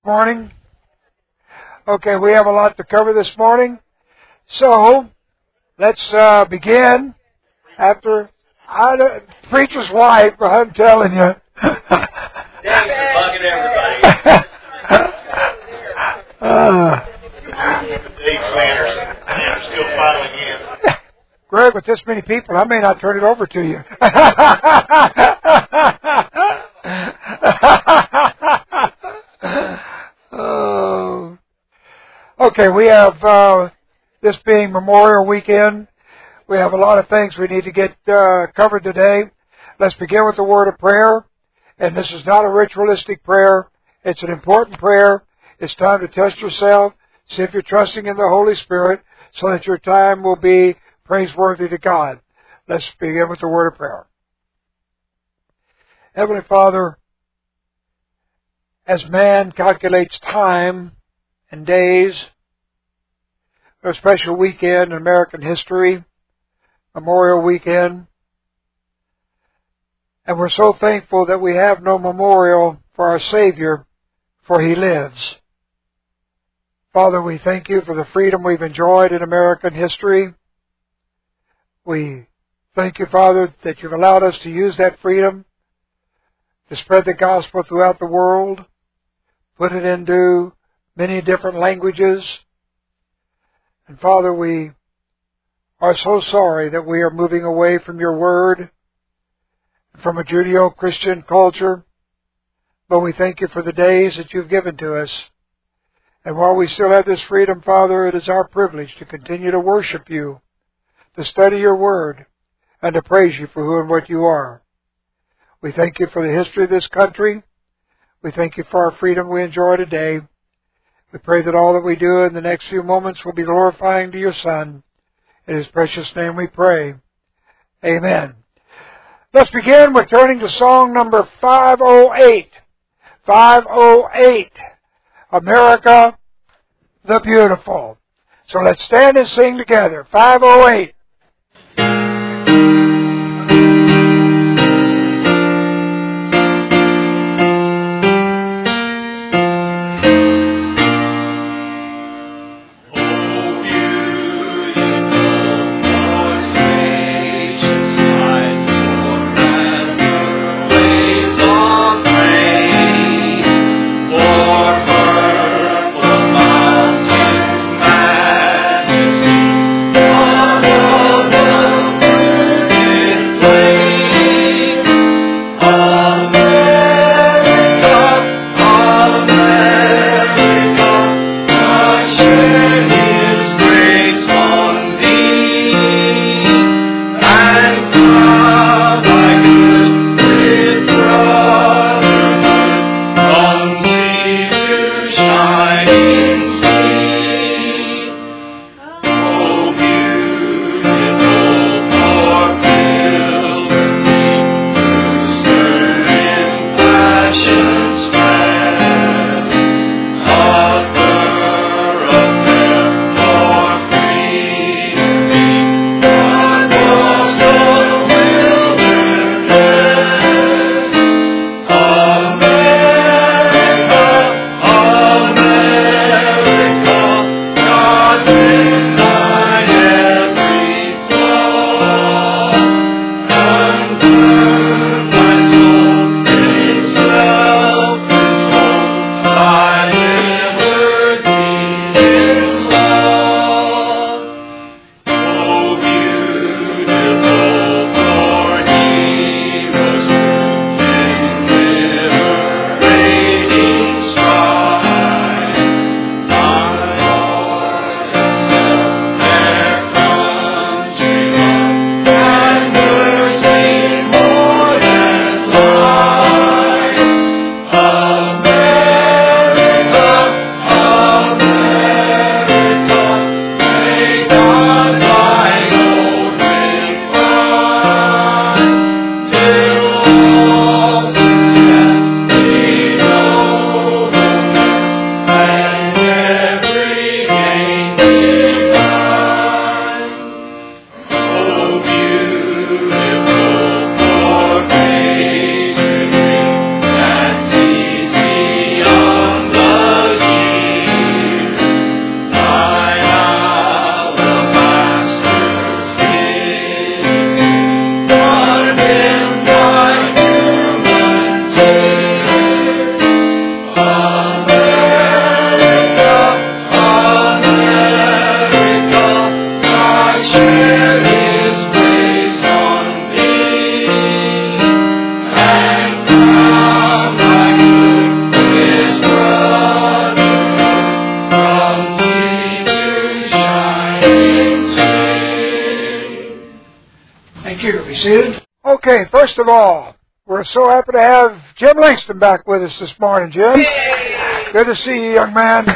Morning. Okay, we have a lot to cover this morning. So, let's begin after preacher's wife, I'm telling you. Thanks for bugging everybody. Big planners still filing in. Greg, with this many people, I may not turn it over to you. Okay, we have this being Memorial Weekend. We have a lot of things we need to get covered today. Let's begin with the word of prayer. And this is not a ritualistic prayer. It's an important prayer. It's time to test yourself. See if you're trusting in the Holy Spirit so that your time will be praiseworthy to God. Let's begin with the word of prayer. Heavenly Father, as man calculates time and days, a special weekend in American history, Memorial Weekend, and we're so thankful that we have no memorial for our Savior, for He lives. Father, we thank You for the freedom we've enjoyed in American history. We thank You, Father, that You've allowed us to use that freedom to spread the gospel throughout the world, put it into many different languages. And Father, we are so sorry that we are moving away from Your Word, from a Judeo-Christian culture, but we thank You for the days that You've given to us. And while we still have this freedom, Father, it is our privilege to continue to worship You, to study Your Word, and to praise You for who and what You are. We thank You for the history of this country. We thank You for our freedom we enjoy today. We pray that all that we do in the next few moments will be glorifying to Your Son. In His precious name we pray. Amen. Let's begin with turning to song number 508. 508. America the Beautiful. So let's stand and sing together. 508. Oh, seated. Okay, first of all, we're so happy to have Jim Langston back with us this morning, Jim. Yay! Good to see you, young man.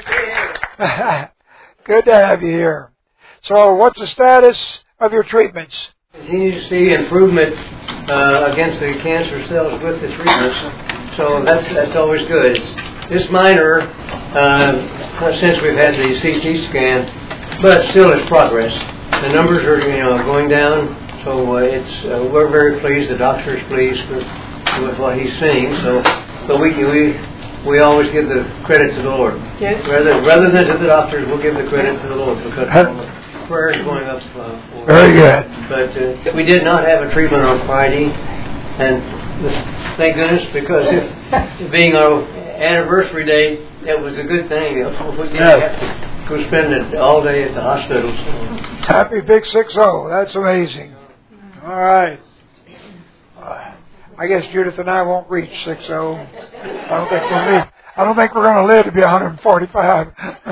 Good to have you here. So, what's the status of your treatments? Continue to see improvement against the cancer cells with the treatments. So that's always good. It's minor since we've had the CT scan, but still it's progress. The numbers are going down, so we're very pleased. The doctor's pleased with what he's seeing. So, but we always give the credit to the Lord. Yes. Rather than to the doctors, we'll give the credit to the Lord because prayer is going up. Very good. But we did not have a treatment on Friday, and thank goodness, because it being our anniversary day, it was a good thing. We didn't have to go spend it all day at the hospital. So. Happy Big 6-0. That's amazing. All right. I guess Judith and I won't reach 6-0. I don't think we're going to live to be 145.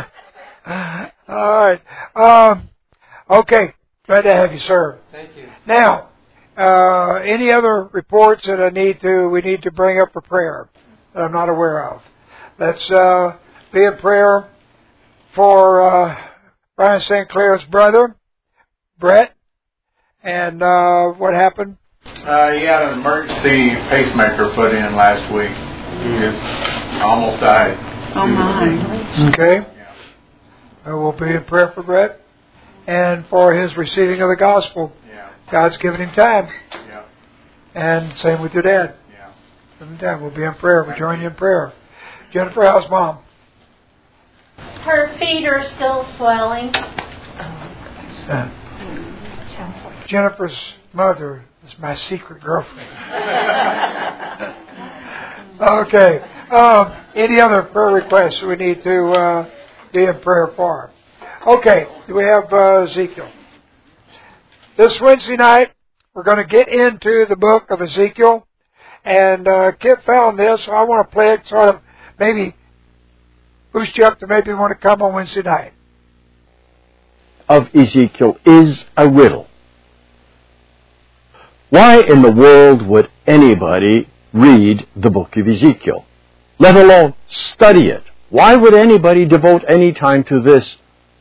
All right. Okay. Glad to have you, sir. Thank you. Now, any other reports that we need to bring up for prayer that I'm not aware of? Let's be in prayer for Brian St. Clair's brother, Brett. And what happened? He had an emergency pacemaker put in last week. He just almost died. Oh, my. Okay. Yeah. We'll be in prayer for Brett and for his receiving of the gospel. Yeah. God's given him time. Yeah. And same with your dad. Yeah. Give him time. We'll be in prayer. We'll join you in prayer. Jennifer, how's Mom? Her feet are still swelling. Jennifer's mother is my secret girlfriend. Okay. Any other prayer requests we need to be in prayer for? Okay. Do we have Ezekiel? This Wednesday night, we're going to get into the book of Ezekiel. And Kip found this, so I want to play it sort of maybe boost you up to maybe want to come on Wednesday night. Of Ezekiel is a riddle. Why in the world would anybody read the book of Ezekiel, let alone study it? Why would anybody devote any time to this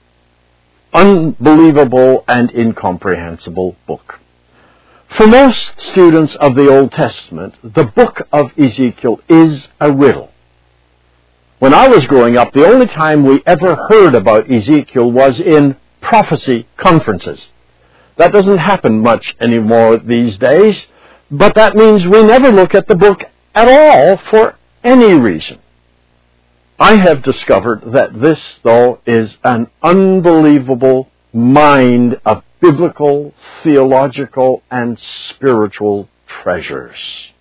unbelievable and incomprehensible book? For most students of the Old Testament, the book of Ezekiel is a riddle. When I was growing up, the only time we ever heard about Ezekiel was in prophecy conferences. That doesn't happen much anymore these days, but that means we never look at the book at all for any reason. I have discovered that this, though, is an unbelievable mine of biblical, theological, and spiritual treasures.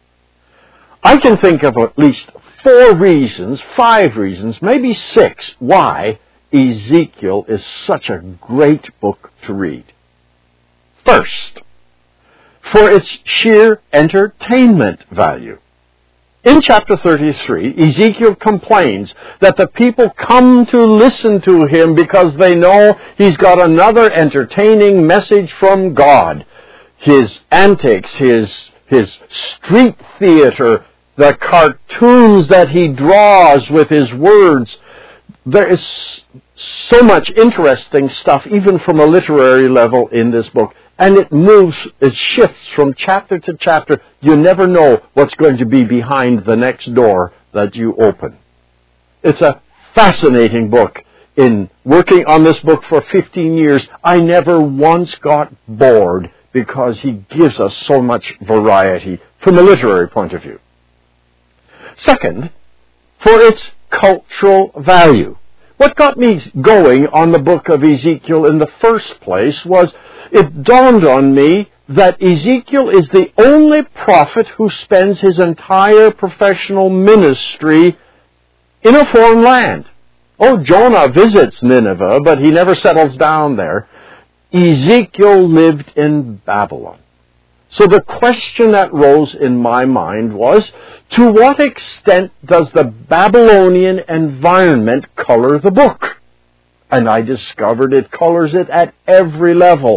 I can think of at least 5 reasons, maybe 6, why Ezekiel is such a great book to read. First, for its sheer entertainment value. In chapter 33, Ezekiel complains that the people come to listen to him because they know he's got another entertaining message from God. His antics, his street theater, the cartoons that he draws with his words. There is so much interesting stuff, even from a literary level, in this book. And it shifts from chapter to chapter. You never know what's going to be behind the next door that you open. It's a fascinating book. In working on this book for 15 years, I never once got bored because he gives us so much variety from a literary point of view. Second, for its cultural value. What got me going on the book of Ezekiel in the first place was it dawned on me that Ezekiel is the only prophet who spends his entire professional ministry in a foreign land. Oh, Jonah visits Nineveh, but he never settles down there. Ezekiel lived in Babylon. So the question that rose in my mind was, to what extent does the Babylonian environment color the book? And I discovered it colors it at every level.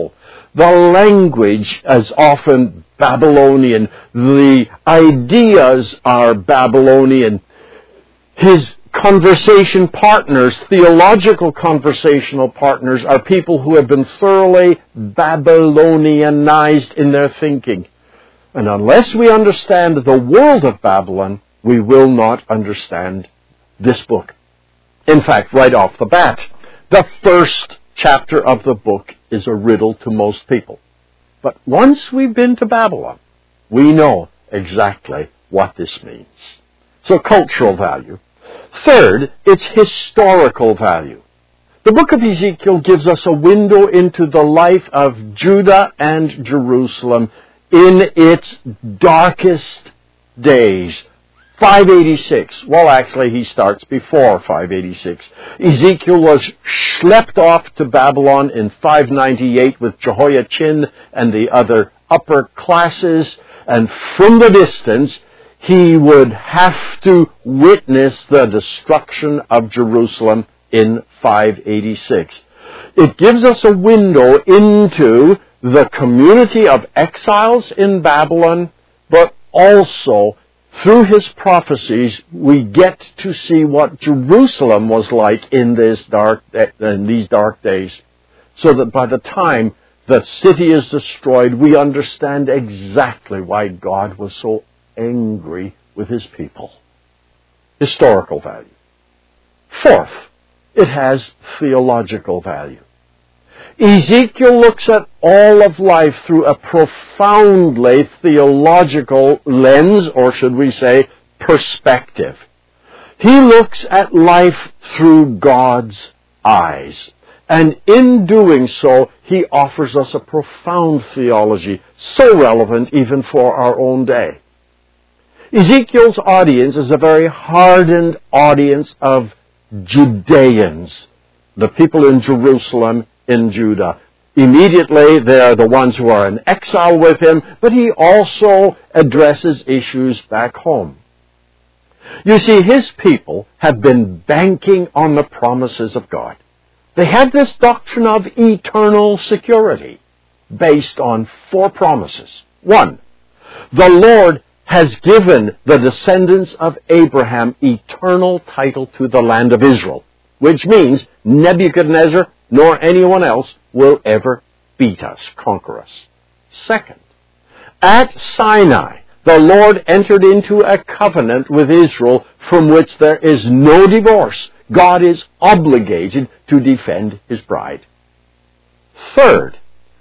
The language is often Babylonian. The ideas are Babylonian. His conversation partners, theological conversational partners, are people who have been thoroughly Babylonianized in their thinking. And unless we understand the world of Babylon, we will not understand this book. In fact, right off the bat, the first chapter of the book is a riddle to most people. But once we've been to Babylon, we know exactly what this means. So cultural value. Third, its historical value. The book of Ezekiel gives us a window into the life of Judah and Jerusalem in its darkest days. 586. Well, actually, he starts before 586. Ezekiel was schlepped off to Babylon in 598 with Jehoiachin and the other upper classes, and from the distance, he would have to witness the destruction of Jerusalem in 586. It gives us a window into the community of exiles in Babylon, but also through his prophecies, we get to see what Jerusalem was like in these dark days, so that by the time the city is destroyed, we understand exactly why God was so angry with his people. Historical value. Fourth, it has theological value. Ezekiel looks at all of life through a profoundly theological lens, or should we say, perspective. He looks at life through God's eyes. And in doing so, he offers us a profound theology, so relevant even for our own day. Ezekiel's audience is a very hardened audience of Judeans, the people in Jerusalem, in Judah. Immediately, they are the ones who are in exile with him, but he also addresses issues back home. You see, his people have been banking on the promises of God. They had this doctrine of eternal security based on 4 promises. 1, the Lord has given the descendants of Abraham eternal title to the land of Israel, which means Nebuchadnezzar nor anyone else will ever beat us, conquer us. 2nd, at Sinai, the Lord entered into a covenant with Israel from which there is no divorce. God is obligated to defend his bride. 3rd,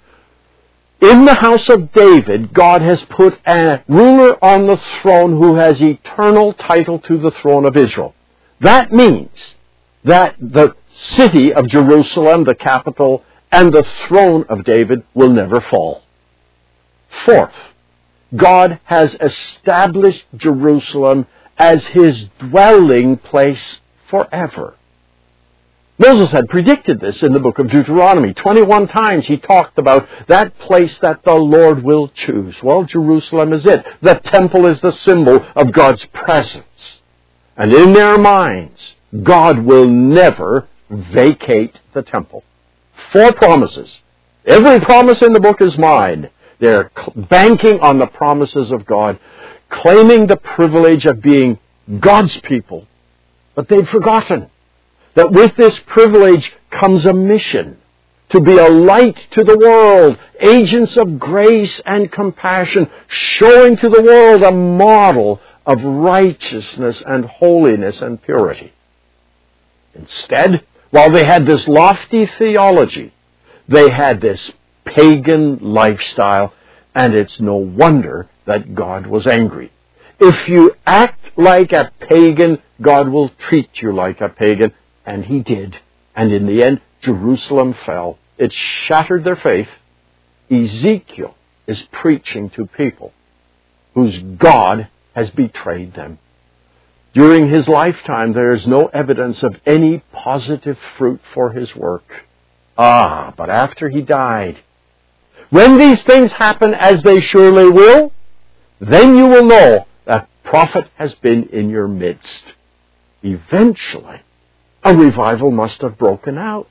in the house of David, God has put a ruler on the throne who has eternal title to the throne of Israel. That means that the city of Jerusalem, the capital, and the throne of David will never fall. 4th, God has established Jerusalem as his dwelling place forever. Moses had predicted this in the book of Deuteronomy. 21 times he talked about that place that the Lord will choose. Well, Jerusalem is it. The temple is the symbol of God's presence. And in their minds, God will never vacate the temple. 4 promises. Every promise in the book is mine. They're banking on the promises of God, claiming the privilege of being God's people. But they've forgotten that with this privilege comes a mission to be a light to the world, agents of grace and compassion, showing to the world a model of righteousness and holiness and purity. Instead, while they had this lofty theology, they had this pagan lifestyle, and it's no wonder that God was angry. If you act like a pagan, God will treat you like a pagan, and he did. And in the end, Jerusalem fell. It shattered their faith. Ezekiel is preaching to people whose God has betrayed them. During his lifetime, there is no evidence of any positive fruit for his work. But after he died, when these things happen, as they surely will, then you will know that prophet has been in your midst. Eventually, a revival must have broken out.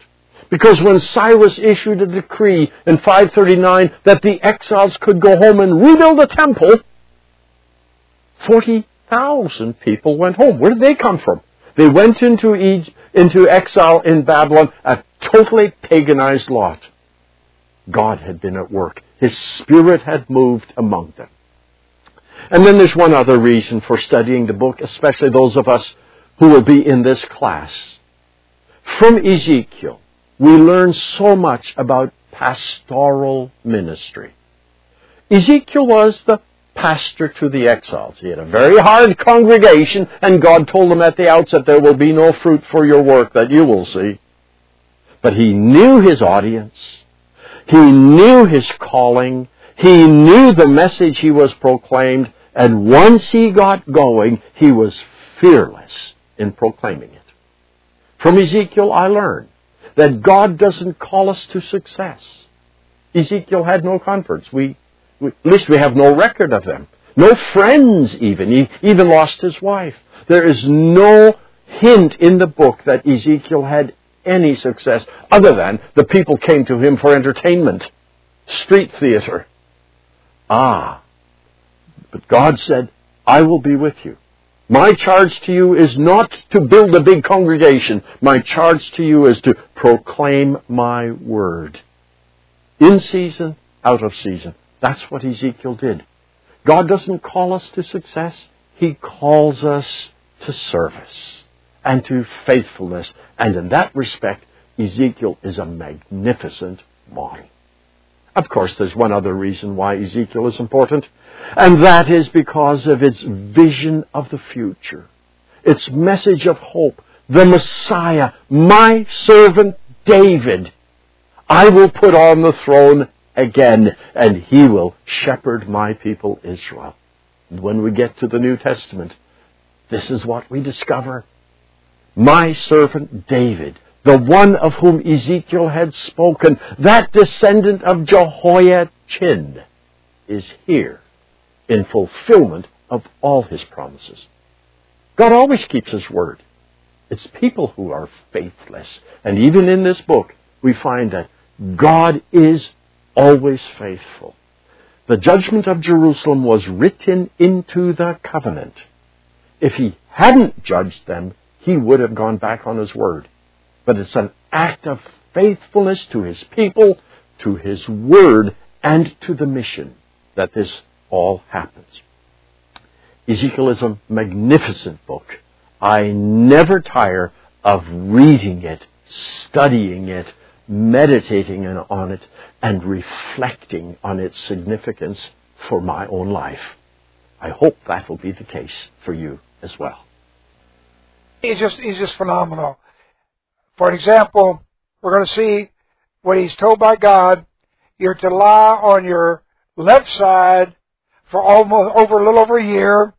Because when Cyrus issued a decree in 539 that the exiles could go home and rebuild the temple, 40,000 people went home. Where did they come from? They went into exile in Babylon, a totally paganized lot. God had been at work. His Spirit had moved among them. And then there's one other reason for studying the book, especially those of us who will be in this class. From Ezekiel, we learn so much about pastoral ministry. Ezekiel was the pastor to the exiles. He had a very hard congregation, and God told him at the outset, there will be no fruit for your work that you will see. But he knew his audience. He knew his calling. He knew the message he was proclaimed. And once he got going, he was fearless in proclaiming it. From Ezekiel, I learned that God doesn't call us to success. Ezekiel had no converts. At least we have no record of them. No friends even. He even lost his wife. There is no hint in the book that Ezekiel had any success other than the people came to him for entertainment. Street theater. But God said, I will be with you. My charge to you is not to build a big congregation. My charge to you is to proclaim my word. In season, out of season. That's what Ezekiel did. God doesn't call us to success. He calls us to service and to faithfulness. And in that respect, Ezekiel is a magnificent model. Of course, there's one other reason why Ezekiel is important, and that is because of its vision of the future, its message of hope, the Messiah, my servant David, I will put on the throne again, and he will shepherd my people Israel. And when we get to the New Testament, this is what we discover. My servant David, the one of whom Ezekiel had spoken, that descendant of Jehoiachin, is here in fulfillment of all his promises. God always keeps his word. It's people who are faithless. And even in this book, we find that God is always faithful. The judgment of Jerusalem was written into the covenant. If he hadn't judged them, he would have gone back on his word. But it's an act of faithfulness to his people, to his word, and to the mission that this all happens. Ezekiel is a magnificent book. I never tire of reading it, studying it, meditating on it, and reflecting on its significance for my own life. I hope that will be the case for you as well. He's just phenomenal. For example, we're going to see what he's told by God. You're to lie on your left side for over a little over a year.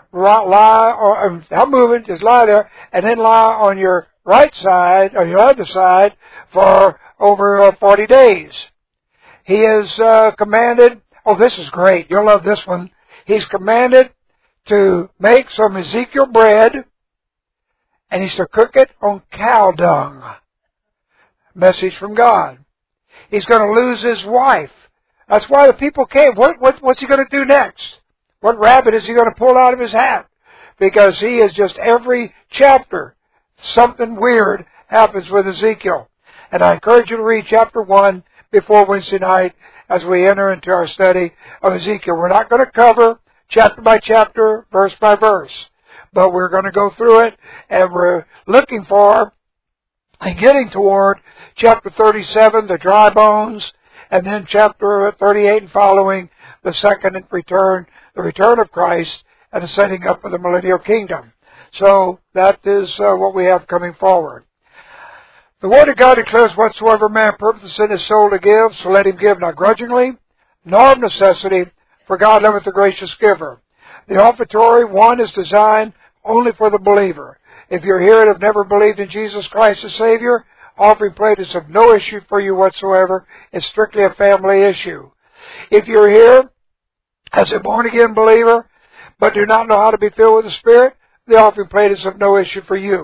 Don't move it, just lie there, and then lie on your right side, or your other side, for over 40 days. He is commanded, this is great, you'll love this one. He's commanded to make some Ezekiel bread, and he's to cook it on cow dung. Message from God. He's going to lose his wife. That's why the people came. What's he going to do next? What rabbit is he going to pull out of his hat? Because he is just every chapter, something weird happens with Ezekiel. And I encourage you to read chapter 1 before Wednesday night as we enter into our study of Ezekiel. We're not going to cover chapter by chapter, verse by verse, but we're going to go through it, and we're looking for and getting toward chapter 37, the dry bones, and then chapter 38 and following, the second return, the return of Christ, and the setting up of the millennial kingdom. So that is what we have coming forward. The Word of God declares, whatsoever man purposeth in his soul to give, so let him give not grudgingly, nor of necessity, for God loveth the gracious giver. The offertory, one, is designed only for the believer. If you're here and have never believed in Jesus Christ as Savior, offering plate is of no issue for you whatsoever. It's strictly a family issue. If you're here as a born-again believer, but do not know how to be filled with the Spirit, the offering plate is of no issue for you.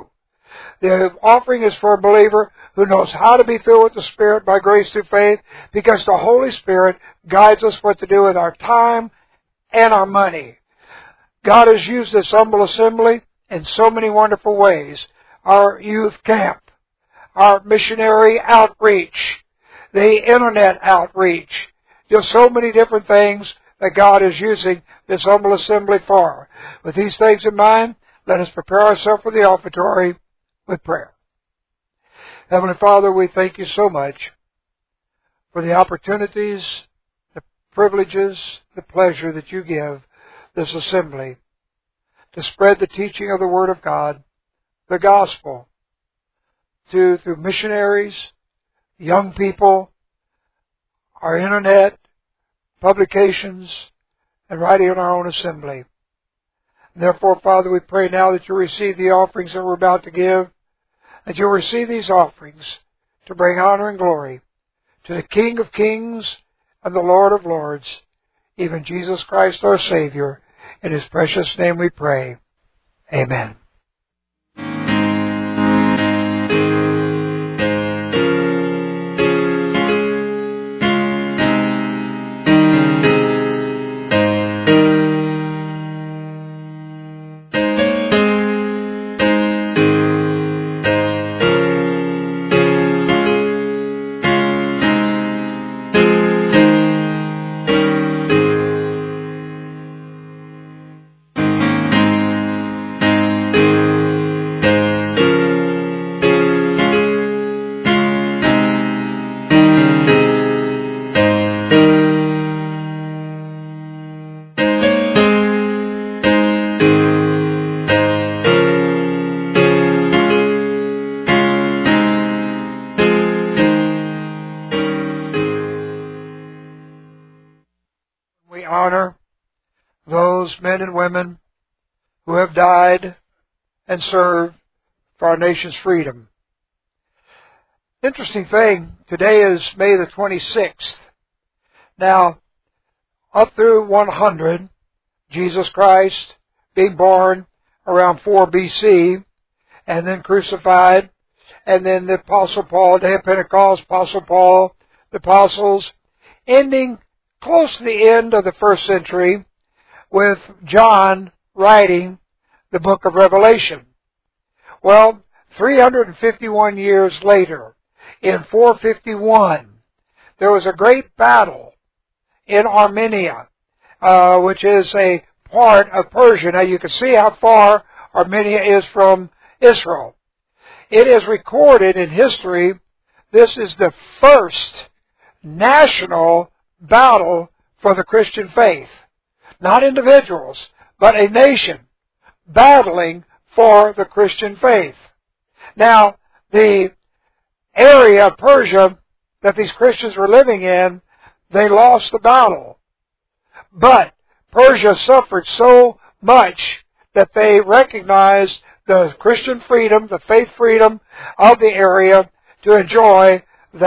The offering is for a believer who knows how to be filled with the Spirit by grace through faith, because the Holy Spirit guides us what to do with our time and our money. God has used this humble assembly in so many wonderful ways. Our youth camp, our missionary outreach, the internet outreach, just so many different things that God is using this humble assembly for. With these things in mind, let us prepare ourselves for the offertory with prayer. Heavenly Father, we thank you so much for the opportunities, the privileges, the pleasure that you give this assembly to spread the teaching of the Word of God, the gospel, through missionaries, young people, our internet, publications, and right here in our own assembly. Therefore, Father, we pray now that you'll receive the offerings that we're about to give, that you'll receive these offerings to bring honor and glory to the King of Kings and the Lord of Lords, even Jesus Christ our Savior. In His precious name we pray. Amen. Men and women who have died and served for our nation's freedom. Interesting thing, today is May the 26th. Now, up through 100, Jesus Christ being born around 4 BC, and then crucified, and then the Apostle Paul, day of Pentecost, Apostle Paul, the apostles, ending close to the end of the first century, with John writing the book of Revelation. Well, 351 years later, in 451, there was a great battle in Armenia, which is a part of Persia. Now you can see how far Armenia is from Israel. It is recorded in history, this is the first national battle for the Christian faith. Not individuals, but a nation battling for the Christian faith. Now, the area of Persia that these Christians were living in, they lost the battle. But Persia suffered so much that they recognized the Christian freedom, the faith freedom of the area to enjoy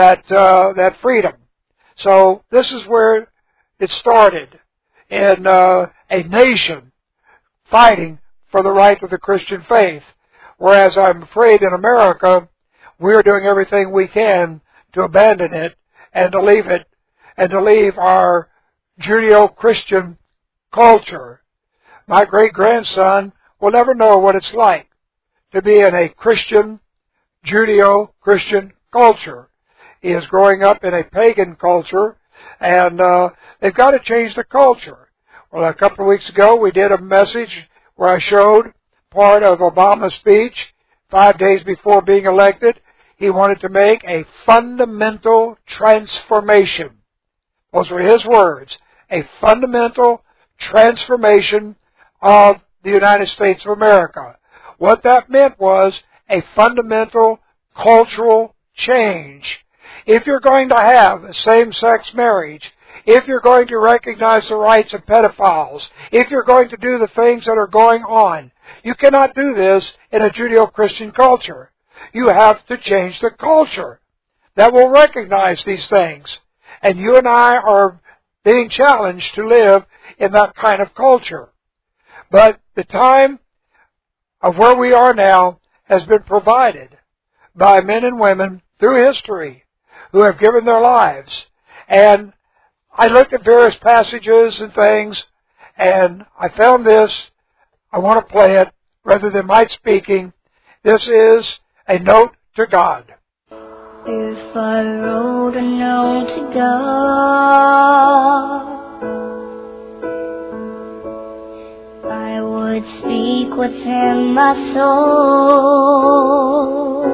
that freedom. So this is where it started. In a nation fighting for the right of the Christian faith. Whereas I'm afraid in America, we're doing everything we can to abandon it and to leave it, and to leave our Judeo-Christian culture. My great-grandson will never know what it's like to be in a Christian, Judeo-Christian culture. He is growing up in a pagan culture, and they've got to change the culture. Well, a couple of weeks ago, we did a message where I showed part of Obama's speech 5 days before being elected. He wanted to make a fundamental transformation. Those were his words. A fundamental transformation of the United States of America. What that meant was a fundamental cultural change. If you're going to have a same-sex marriage, if you're going to recognize the rights of pedophiles, if you're going to do the things that are going on, you cannot do this in a Judeo-Christian culture. You have to change the culture that will recognize these things. And you and I are being challenged to live in that kind of culture. But the time of where we are now has been provided by men and women through history who have given their lives. And I looked at various passages and things, and I found this. I want to play it rather than my speaking. This is a note to God. If I wrote a note to God, I would speak what's in my soul.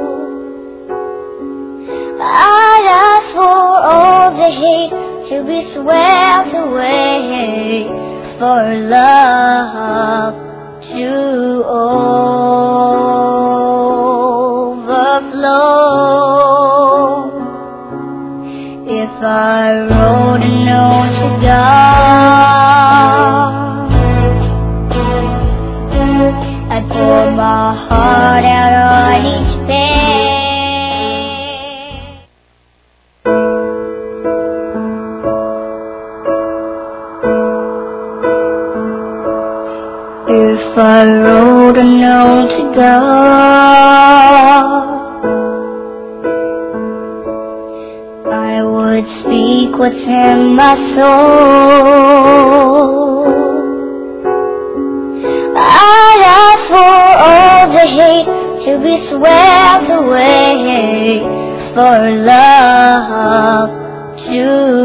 I'd ask for all the hate to be swept away, for love to overflow. If I wrote a note to God, I'd pour my heart out on each page. If I wrote a note to God, I would speak what's in my soul. I'd ask for all the hate to be swept away, for love to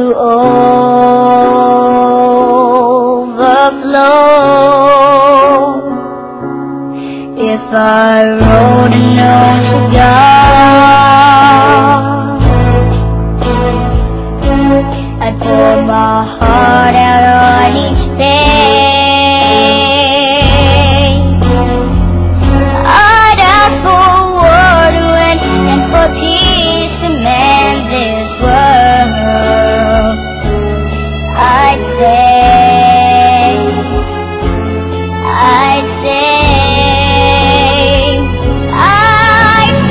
overflow. If I wrote a note to God, I'd pour my heart out on each page. I'd ask for war to end and for peace to mend this world. I'd say I'd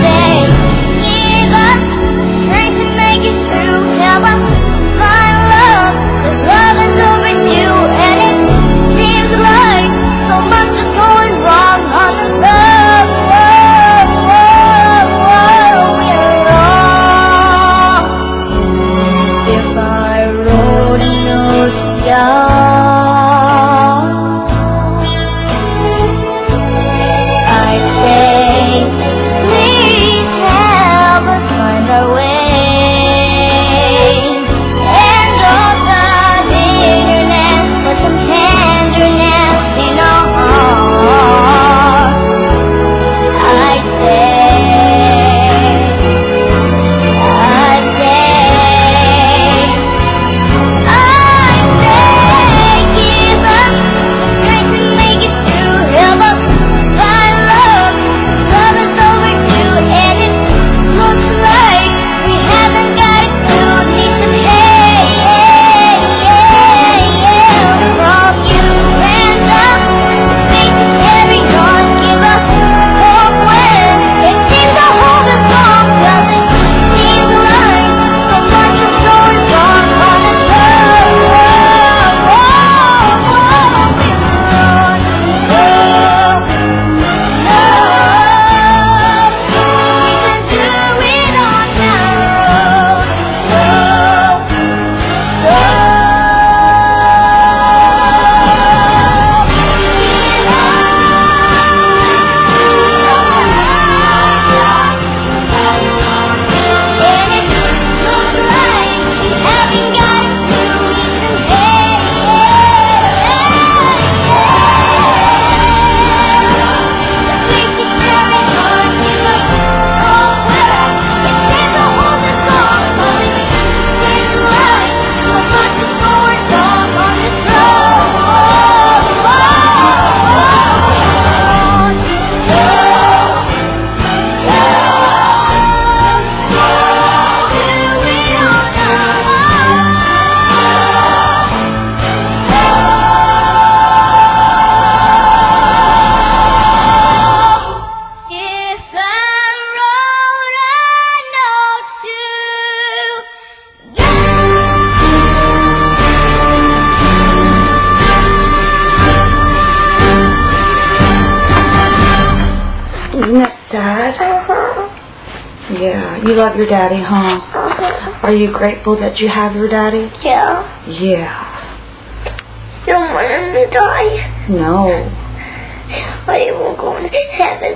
Yeah, you love your daddy, huh? Are you grateful that you have your daddy? Yeah. Yeah. You don't want him to die? No. But he will go to heaven.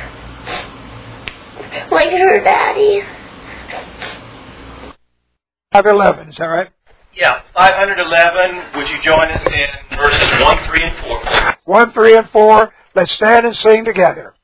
Like her daddy. 511, is that right? Yeah, 511. Would you join us in verses 1, 3, and 4? 1, 3, and 4. Let's stand and sing together.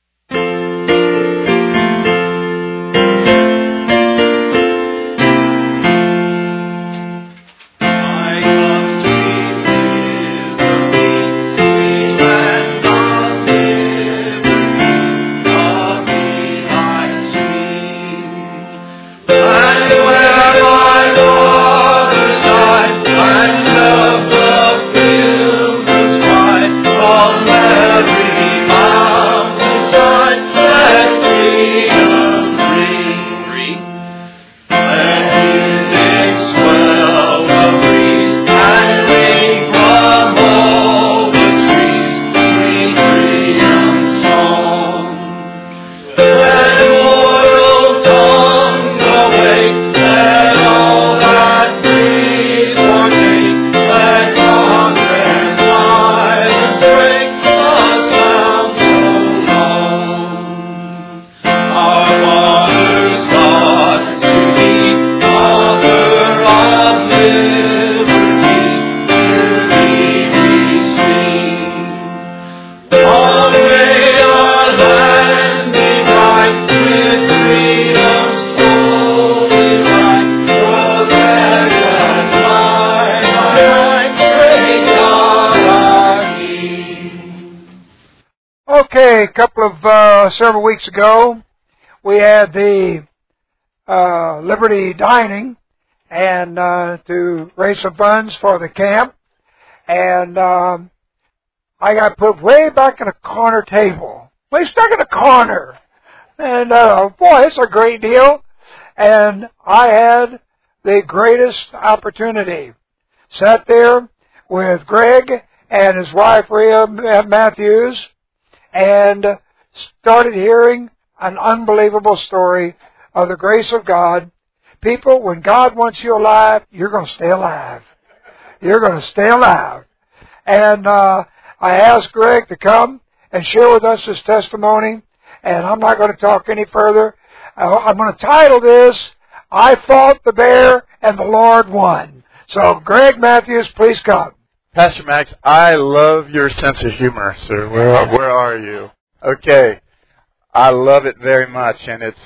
Okay, a couple of several weeks ago, we had the Liberty Dining and to raise some funds for the camp, and I got put way back in a corner table, way stuck in a corner, and boy, it's a great deal, and I had the greatest opportunity. Sat there with Greg and his wife Rhea Matthews, and started hearing an unbelievable story of the grace of God. People, when God wants you alive, you're going to stay alive. You're going to stay alive. And I asked Greg to come and share with us his testimony, and I'm not going to talk any further. I'm going to title this, I Fought the Bear and the Lord Won. So, Greg Matthews, please come. Pastor Max, I love your sense of humor, sir. Where are you? Okay. I love it very much, and it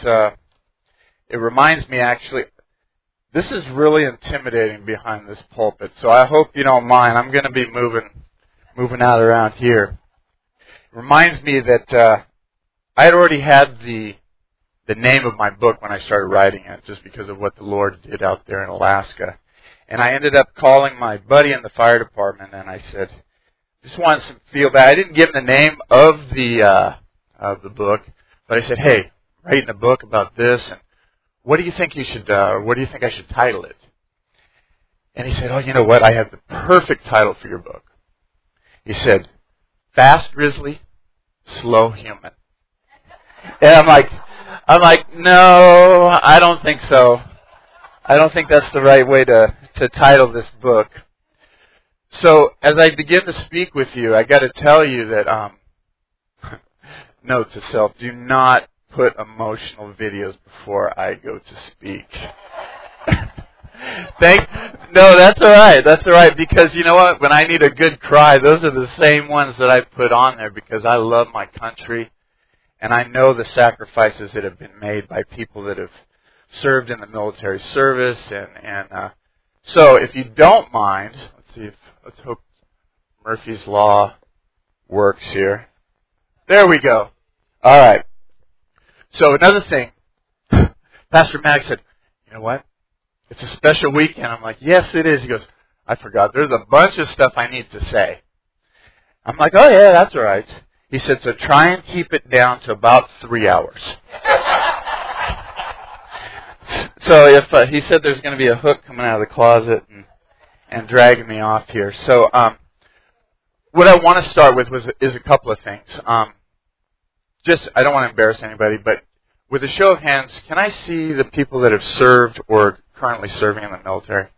reminds me, actually, this is really intimidating behind this pulpit, so I hope you don't mind. I'm going to be moving out around here. It reminds me that I had already had the name of my book when I started writing it, just because of what the Lord did out there in Alaska. And I ended up calling my buddy in the fire department, and I said, just wanted to feel bad. I didn't give him the name of the book, but I said, hey, writing a book about this, and what do you think you should, what do you think I should title it? And he said, oh, you know what? I have the perfect title for your book. He said, Fast Grizzly, Slow Human. And I'm like, no, I don't think so. I don't think that's the right way to title this book. So, as I begin to speak with you, I got to tell you that, note to self, do not put emotional videos before I go to speak. No, that's all right. That's all right, because you know what? When I need a good cry, those are the same ones that I put on there because I love my country, and I know the sacrifices that have been made by people that have served in the military service, and so if you don't mind, let's hope Murphy's Law works here. There we go. All right. So another thing, Pastor Max said, you know what? It's a special weekend. I'm like, yes, it is. He goes, I forgot. There's a bunch of stuff I need to say. I'm like, oh yeah, that's all right. He said, so try and keep it down to about 3 hours. So if he said there's going to be a hook coming out of the closet and dragging me off here. So what I want to start with is a couple of things. I don't want to embarrass anybody, but with a show of hands, can I see the people that have served or currently serving in the military?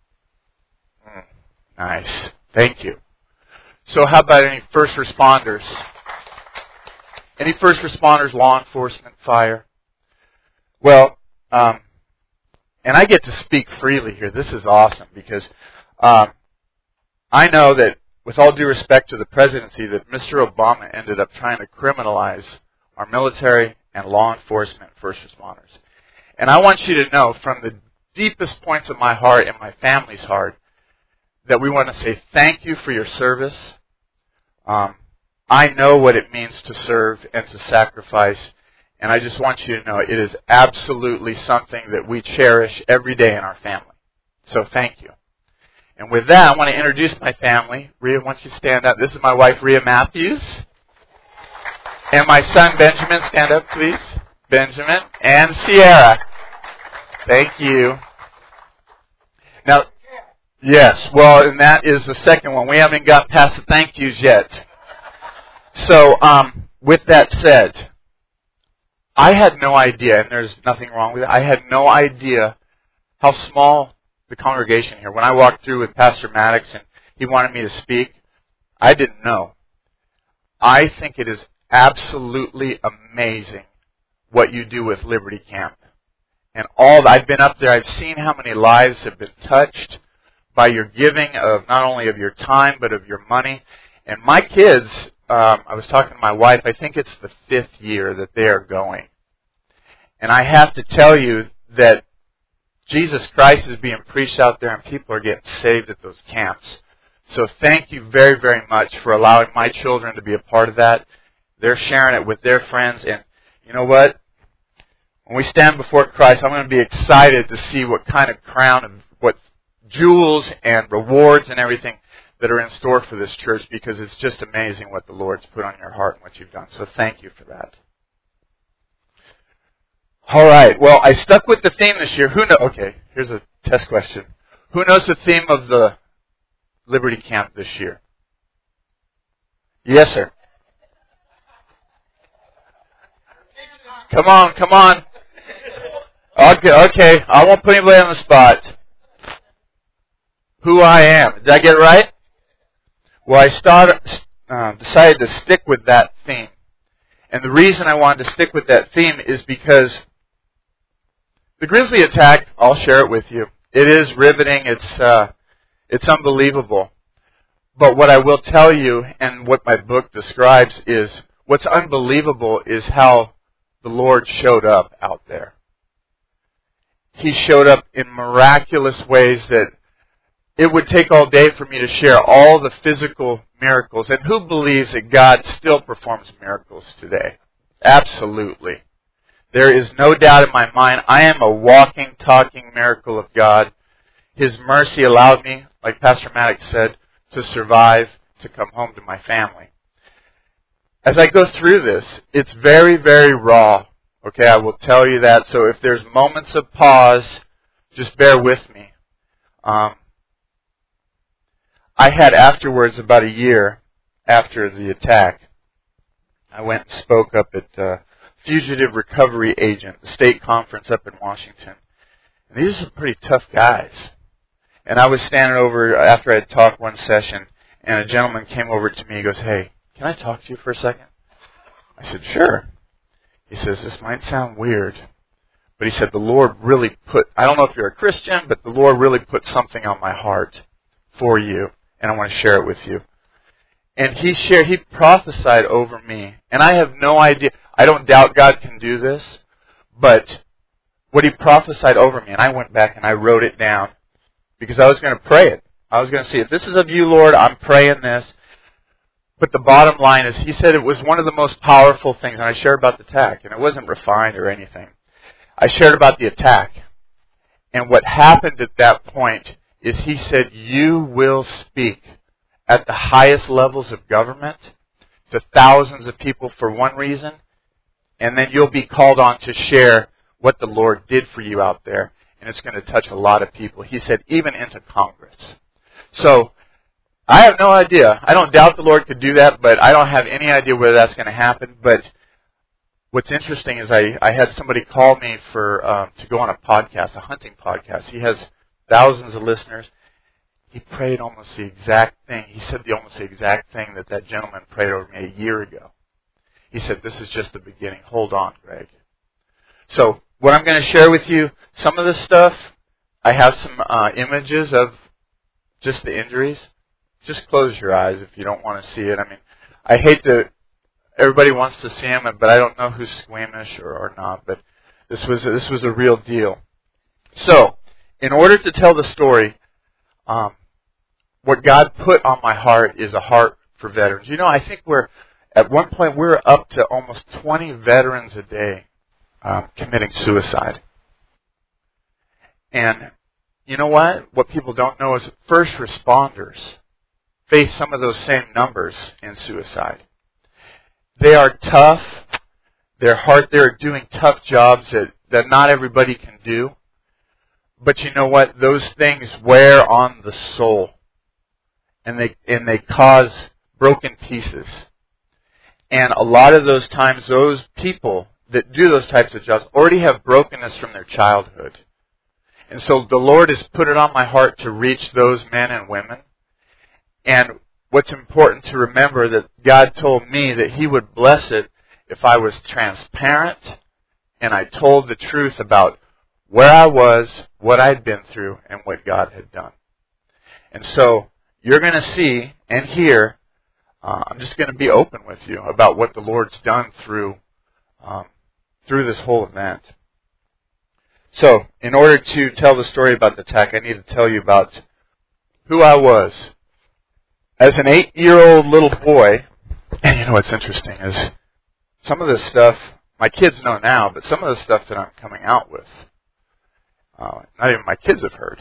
Nice. Thank you. So how about any first responders? Any first responders, law enforcement, fire? Well, and I get to speak freely here. This is awesome because I know that, with all due respect to the presidency, that Mr. Obama ended up trying to criminalize our military and law enforcement first responders. And I want you to know from the deepest points of my heart and my family's heart that we want to say thank you for your service. I know what it means to serve and to sacrifice, and I just want you to know it is absolutely something that we cherish every day in our family. So thank you. And with that, I want to introduce my family. Rhea, why don't you stand up? This is my wife, Rhea Matthews. And my son, Benjamin. Stand up, please. Benjamin. And Sierra. Thank you. Now, yes, well, and that is the second one. We haven't got past the thank yous yet. So, with that said, I had no idea, and there's nothing wrong with it, I had no idea how small the congregation here. When I walked through with Pastor Maddox and he wanted me to speak, I didn't know. I think it is absolutely amazing what you do with Liberty Camp. And I've been up there, I've seen how many lives have been touched by your giving of not only of your time, but of your money. And my kids, I was talking to my wife, I think it's the 5th year that they are going. And I have to tell you that Jesus Christ is being preached out there and people are getting saved at those camps. So thank you very, very much for allowing my children to be a part of that. They're sharing it with their friends. And you know what? When we stand before Christ, I'm going to be excited to see what kind of crown and what jewels and rewards and everything that are in store for this church, because it's just amazing what the Lord's put on your heart and what you've done. So thank you for that. All right. Well, I stuck with the theme this year. Okay, here's a test question. Who knows the theme of the Liberty Camp this year? Yes, sir. Come on. Okay. I won't put anybody on the spot. Who I am. Did I get it right? Well, I decided to stick with that theme. And the reason I wanted to stick with that theme is because the Grizzly attack, I'll share it with you. It is riveting. It's unbelievable. But what I will tell you, and what my book describes, is what's unbelievable is how the Lord showed up out there. He showed up in miraculous ways that it would take all day for me to share all the physical miracles. And who believes that God still performs miracles today? Absolutely. There is no doubt in my mind, I am a walking, talking miracle of God. His mercy allowed me, like Pastor Maddox said, to survive, to come home to my family. As I go through this, it's very, very raw. Okay, I will tell you that. So if there's moments of pause, just bear with me. I had afterwards, about a year after the attack, I went and spoke up at Fugitive Recovery Agent, the state conference up in Washington. And these are some pretty tough guys. And I was standing over after I had talked one session, and a gentleman came over to me. He goes, "Hey, can I talk to you for a second?" I said, "Sure." He says, "This might sound weird, but," he said, "the Lord really I don't know if you're a Christian, but the Lord really put something on my heart for you, and I want to share it with you." And he prophesied over me. And I have no idea. I don't doubt God can do this. But what he prophesied over me, and I went back and I wrote it down because I was going to pray it. I was going to see, if this is of you, Lord, I'm praying this. But the bottom line is, he said it was one of the most powerful things. And I shared about the attack. And it wasn't refined or anything. I shared about the attack. And what happened at that point is he said, you will speak at the highest levels of government to thousands of people for one reason, and then you'll be called on to share what the Lord did for you out there, and it's going to touch a lot of people. He said, even into Congress. So, I have no idea. I don't doubt the Lord could do that, but I don't have any idea whether that's going to happen. But what's interesting is I had somebody call me for to go on a podcast, a hunting podcast. He has thousands of listeners. He prayed almost the exact thing. He said almost the exact thing that gentleman prayed over me a year ago. He said, "This is just the beginning. Hold on, Greg." So what I'm going to share with you, some of this stuff, I have some images of just the injuries. Just close your eyes if you don't want to see it. I mean, I hate to, everybody wants to see them, but I don't know who's squeamish or not, but this was a real deal. So, in order to tell the story, what God put on my heart is a heart for veterans. You know, I think at one point we were up to almost 20 veterans a day committing suicide. And you know what? What people don't know is first responders face some of those same numbers in suicide. They are tough. They're doing tough jobs that not everybody can do. But you know what? Those things wear on the soul. And they cause broken pieces. And a lot of those times, those people that do those types of jobs already have brokenness from their childhood. And so the Lord has put it on my heart to reach those men and women. And what's important to remember, that God told me that He would bless it if I was transparent and I told the truth about where I was, what I'd been through, and what God had done. And so you're going to see and hear, I'm just going to be open with you about what the Lord's done through this whole event. So, in order to tell the story about the attack, I need to tell you about who I was. As an 8-year-old little boy, and you know what's interesting is some of this stuff, my kids know now, but some of the stuff that I'm coming out with, not even my kids have heard.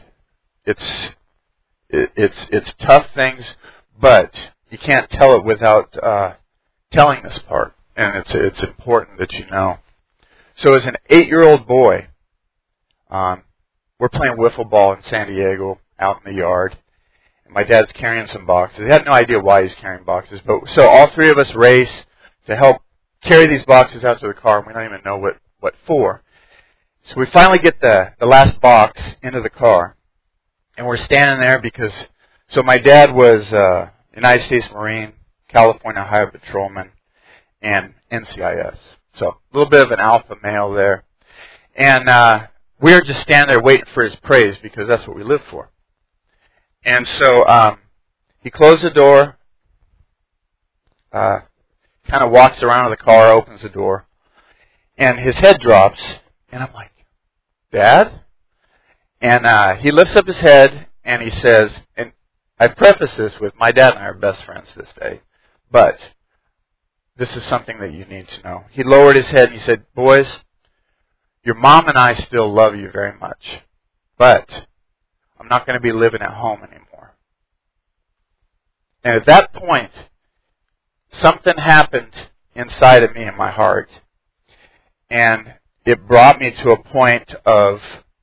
It's tough things, but you can't tell it without telling this part, and it's important that you know. So as an 8-year-old boy, we're playing wiffle ball in San Diego out in the yard, and my dad's carrying some boxes. He had no idea why he's carrying boxes, but so all three of us race to help carry these boxes out to the car, and we don't even know what for. So we finally get the last box into the car, and we're standing there so my dad was United States Marine, California Highway Patrolman, and NCIS. So a little bit of an alpha male there. And we were just standing there waiting for his praise, because that's what we live for. And so he closed the door, kind of walks around to the car, opens the door, and his head drops, and I'm like, "Dad?" And he lifts up his head, and he says, and I preface this with, my dad and I are best friends this day, but this is something that you need to know. He lowered his head and he said, "Boys, your mom and I still love you very much, but I'm not going to be living at home anymore." And at that point, something happened inside of me in my heart, and it brought me to a point of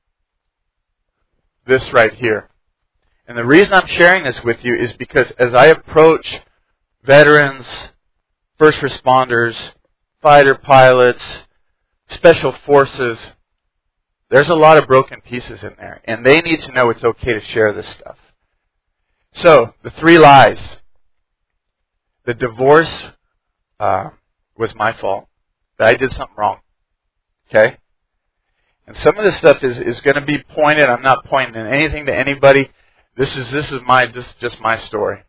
this right here. And the reason I'm sharing this with you is because as I approach veterans, first responders, fighter pilots, special forces, there's a lot of broken pieces in there. And they need to know it's okay to share this stuff. So, the 3 lies. The divorce was my fault. That I did something wrong. Okay? And some of this stuff is going to be pointed. I'm not pointing in anything to anybody. This is just my story.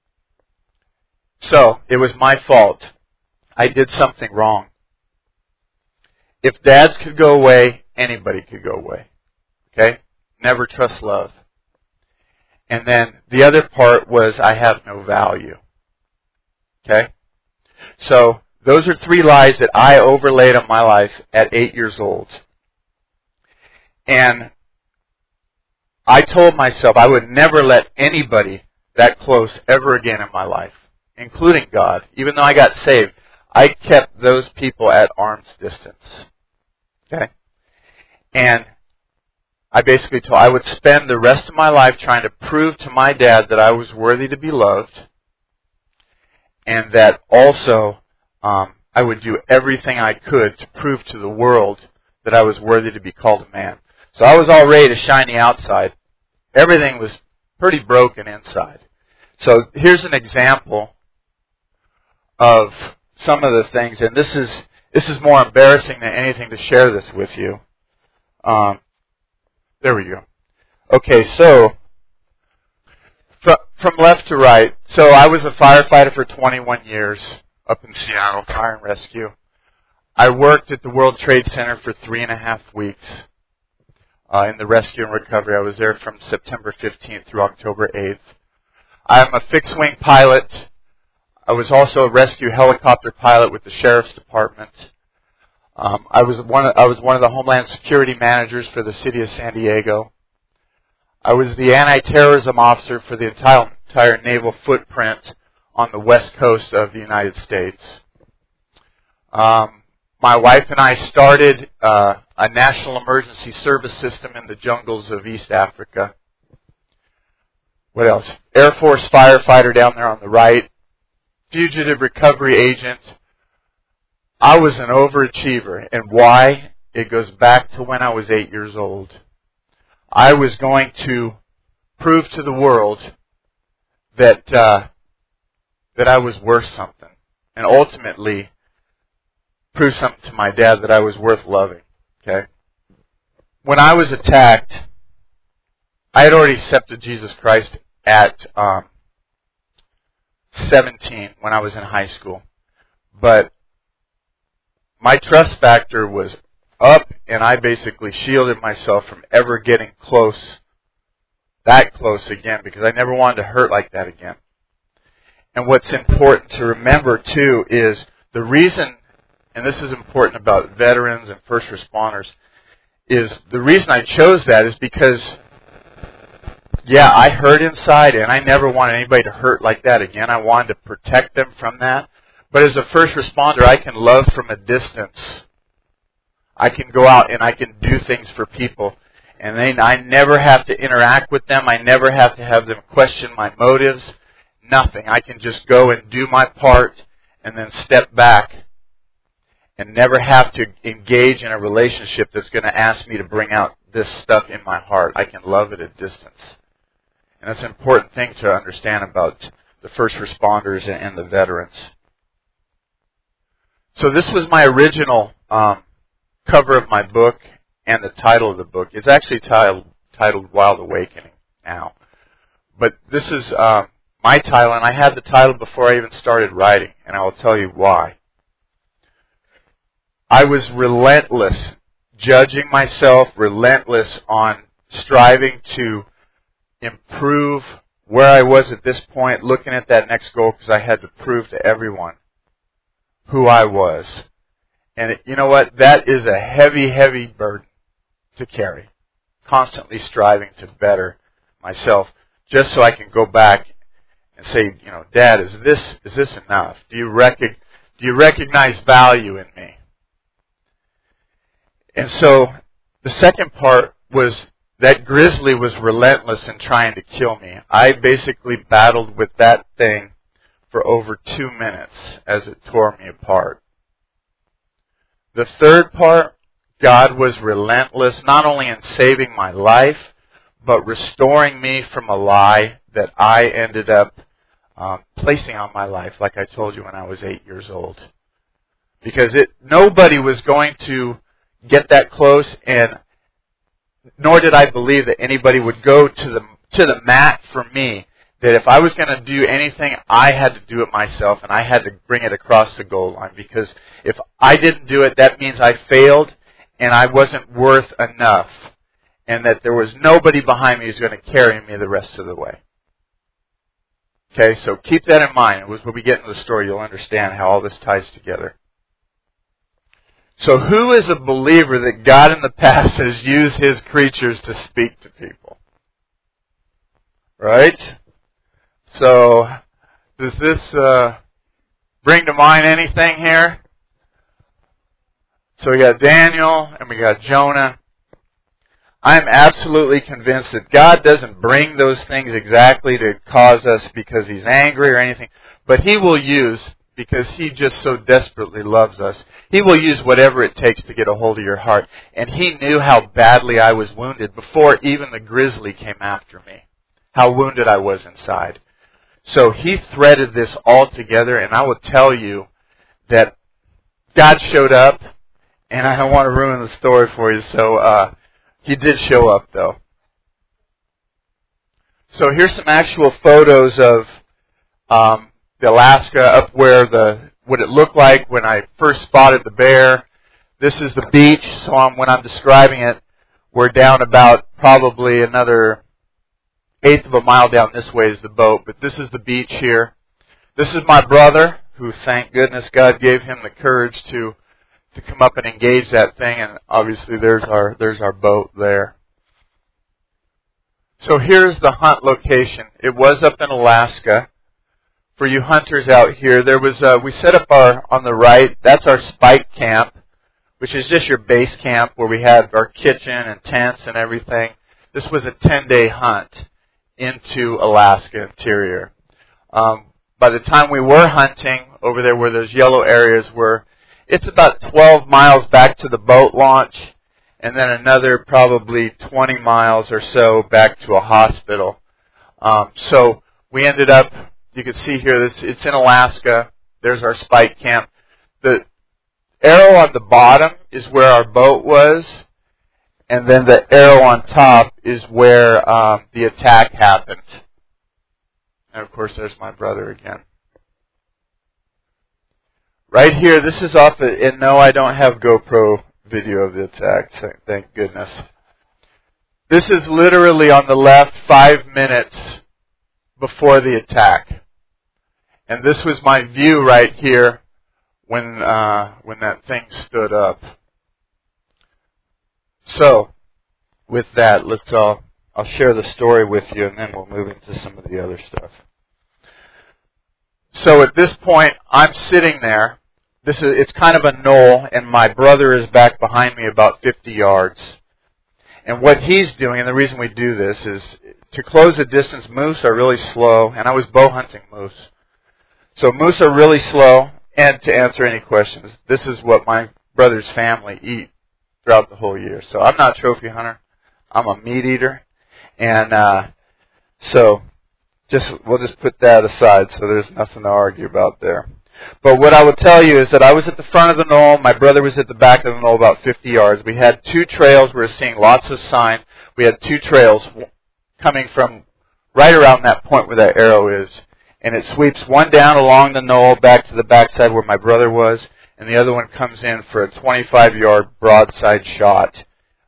So, it was my fault. I did something wrong. If dads could go away, anybody could go away. Okay? Never trust love. And then the other part was, I have no value. Okay? So, those are 3 lies that I overlaid on my life at 8 years old. And I told myself I would never let anybody that close ever again in my life, including God. Even though I got saved, I kept those people at arm's distance. Okay? And I basically told I would spend the rest of my life trying to prove to my dad that I was worthy to be loved, and that also I I would do everything I could to prove to the world that I was worthy to be called a man. So I was all ready to shine the outside. Everything was pretty broken inside. So here's an example of some of the things, and this is more embarrassing than anything to share this with you. There we go. Okay, so from left to right. So I was a firefighter for 21 years up in Seattle, fire and rescue. I worked at the World Trade Center for 3.5 weeks in the rescue and recovery. I was there from September 15th through October 8th. I'm a fixed-wing pilot. I was also a rescue helicopter pilot with the Sheriff's Department. I was one of the Homeland Security managers for the city of San Diego. I was the anti-terrorism officer for the entire naval footprint on the west coast of the United States. My wife and I started a national emergency service system in the jungles of East Africa. What else? Air Force firefighter down there on the right. Fugitive recovery agent. I was an overachiever. And why? It goes back to when I was 8 years old. I was going to prove to the world that I was worth something. And ultimately prove something to my dad that I was worth loving. Okay? When I was attacked, I had already accepted Jesus Christ at 17 when I was in high school. But my trust factor was up, and I basically shielded myself from ever getting that close again, because I never wanted to hurt like that again. And what's important to remember, too, is the reason, and this is important about veterans and first responders, is the reason I chose that is because, yeah, I hurt inside, and I never wanted anybody to hurt like that again. I wanted to protect them from that. But as a first responder, I can love from a distance. I can go out and I can do things for people. And then I never have to interact with them. I never have to have them question my motives. Nothing. I can just go and do my part and then step back and never have to engage in a relationship that's going to ask me to bring out this stuff in my heart. I can love at a distance. And that's an important thing to understand about the first responders and the veterans. So this was my original cover of my book and the title of the book. It's actually titled Wild Awakening now. But this is my title, and I had the title before I even started writing, and I will tell you why. I was relentless, judging myself, relentless on striving to improve where I was at this point, looking at that next goal, because I had to prove to everyone who I was. And you know what? That is a heavy, heavy burden to carry. Constantly striving to better myself, just so I can go back and say, you know, Dad, is this enough? Do you recognize value in me? And so the second part was that Grizzly was relentless in trying to kill me. I basically battled with that thing for over 2 minutes as it tore me apart. The third part, God was relentless not only in saving my life, but restoring me from a lie that I ended up placing on my life, like I told you when I was 8 years old. Because nobody was going to get that close, and nor did I believe that anybody would go to the mat for me. That if I was going to do anything, I had to do it myself, and I had to bring it across the goal line. Because if I didn't do it, that means I failed, and I wasn't worth enough, and that there was nobody behind me who's going to carry me the rest of the way. Okay, so keep that in mind. When we get into the story, you'll understand how all this ties together. So who is a believer that God in the past has used His creatures to speak to people? Right? So, does this bring to mind anything here? So we got Daniel and we got Jonah. I'm absolutely convinced that God doesn't bring those things exactly to cause us because He's angry or anything, but He will use because He just so desperately loves us. He will use whatever it takes to get a hold of your heart. And He knew how badly I was wounded before even the grizzly came after me, how wounded I was inside. So He threaded this all together, and I will tell you that God showed up, and I don't want to ruin the story for you, so He did show up, though. So here's some actual photos of the Alaska, up where what it looked like when I first spotted the bear. This is the beach, so when I'm describing it, we're down about probably another eighth of a mile down this way is the boat, but this is the beach here. This is my brother, who, thank goodness, God gave him the courage to come up and engage that thing, and obviously there's our boat there. So here's the hunt location. It was up in Alaska. For you hunters out here, there was we set up on the right. That's our spike camp, which is just your base camp where we had our kitchen and tents and everything. This was a 10-day hunt into Alaska interior. By the time we were hunting over there where those yellow areas were, it's about 12 miles back to the boat launch, and then another probably 20 miles or so back to a hospital. So we ended up, you can see here, it's in Alaska. There's our spike camp. The arrow on the bottom is where our boat was, and then the arrow on top is where the attack happened. And of course, there's my brother again. Right here, this is off, and no, I don't have GoPro video of the attack, thank goodness. This is literally on the left 5 minutes before the attack. And this was my view right here when that thing stood up. So, with that, I'll share the story with you, and then we'll move into some of the other stuff. So at this point, I'm sitting there. It's kind of a knoll, and my brother is back behind me about 50 yards. And what he's doing, and the reason we do this, is to close the distance. Moose are really slow, and I was bow hunting moose. So moose are really slow, and to answer any questions, this is what my brother's family eat throughout the whole year. So I'm not a trophy hunter. I'm a meat eater. And so we'll just put that aside so there's nothing to argue about there. But what I will tell you is that I was at the front of the knoll. My brother was at the back of the knoll about 50 yards. We had two trails. We were seeing lots of sign. We had two trails coming from right around that point where that arrow is. And it sweeps one down along the knoll back to the backside where my brother was, and the other one comes in for a 25-yard broadside shot,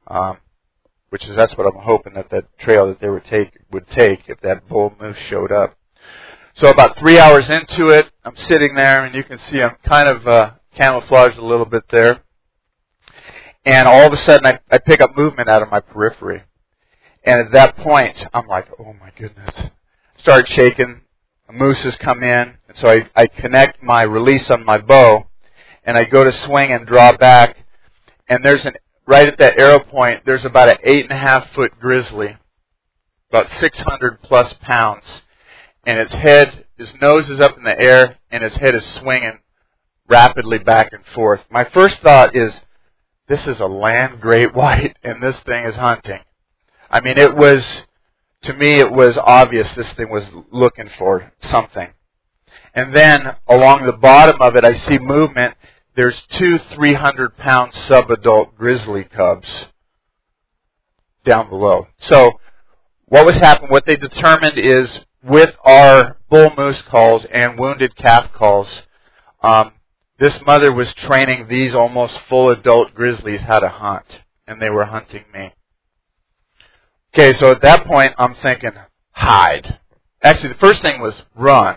that's what I'm hoping that trail that they would take if that bull moose showed up. So about 3 hours into it, I'm sitting there, and you can see I'm kind of camouflaged a little bit there. And all of a sudden, I pick up movement out of my periphery. And at that point, I'm like, oh my goodness. Start shaking. A moose has come in. And so I connect my release on my bow, and I go to swing and draw back. And right at that arrow point, there's about an 8.5-foot grizzly, about 600 plus pounds. And his nose is up in the air, and his head is swinging rapidly back and forth. My first thought is, this is a land great white, and this thing is hunting. I mean, to me, it was obvious this thing was looking for something. And then, along the bottom of it, I see movement. There's two 300-pound subadult grizzly cubs down below. So, what they determined is, with our bull moose calls and wounded calf calls, this mother was training these almost full adult grizzlies how to hunt, and they were hunting me. Okay, so at that point, I'm thinking, hide. Actually, the first thing was run.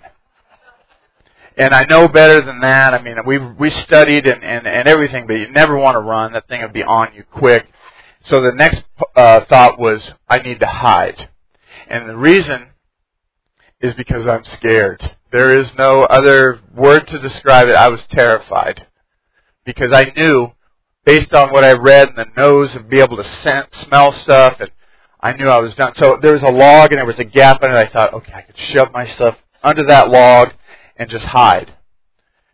And I know better than that. I mean, we studied and everything, but you never want to run. That thing would be on you quick. So the next thought was, I need to hide. And the reason is because I'm scared. There is no other word to describe it. I was terrified. Because I knew, based on what I read in the nose, and be able to smell stuff, and I knew I was done. So there was a log and there was a gap in it. I thought, okay, I could shove my stuff under that log and just hide.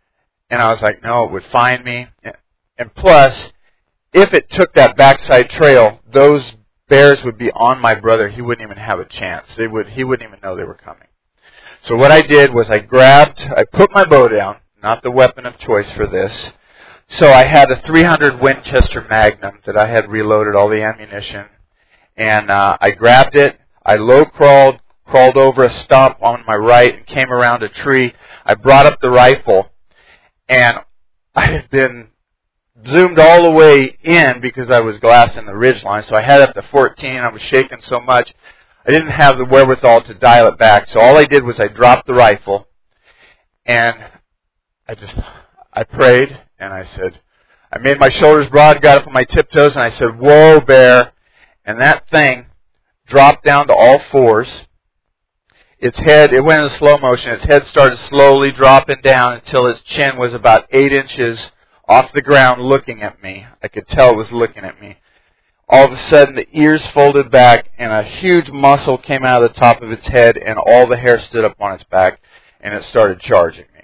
And I was like, no, it would find me. And plus, if it took that backside trail, those bears would be on my brother. He wouldn't even have a chance. He wouldn't even know they were coming. So what I did was I put my bow down, not the weapon of choice for this. So I had a 300 Winchester Magnum that I had reloaded all the ammunition. And I grabbed it. I low crawled over a stump on my right and came around a tree. I brought up the rifle, and I had been zoomed all the way in because I was glassing the ridgeline. So I had up to 14. I was shaking so much, I didn't have the wherewithal to dial it back. So all I did was I dropped the rifle, and I prayed, and I said, I made my shoulders broad, got up on my tiptoes, and I said, "Whoa, bear." And that thing dropped down to all fours. Its head, it went in slow motion. Its head started slowly dropping down until its chin was about 8 inches off the ground looking at me. I could tell it was looking at me. All of a sudden, the ears folded back, and a huge muscle came out of the top of its head, and all the hair stood up on its back, and it started charging me.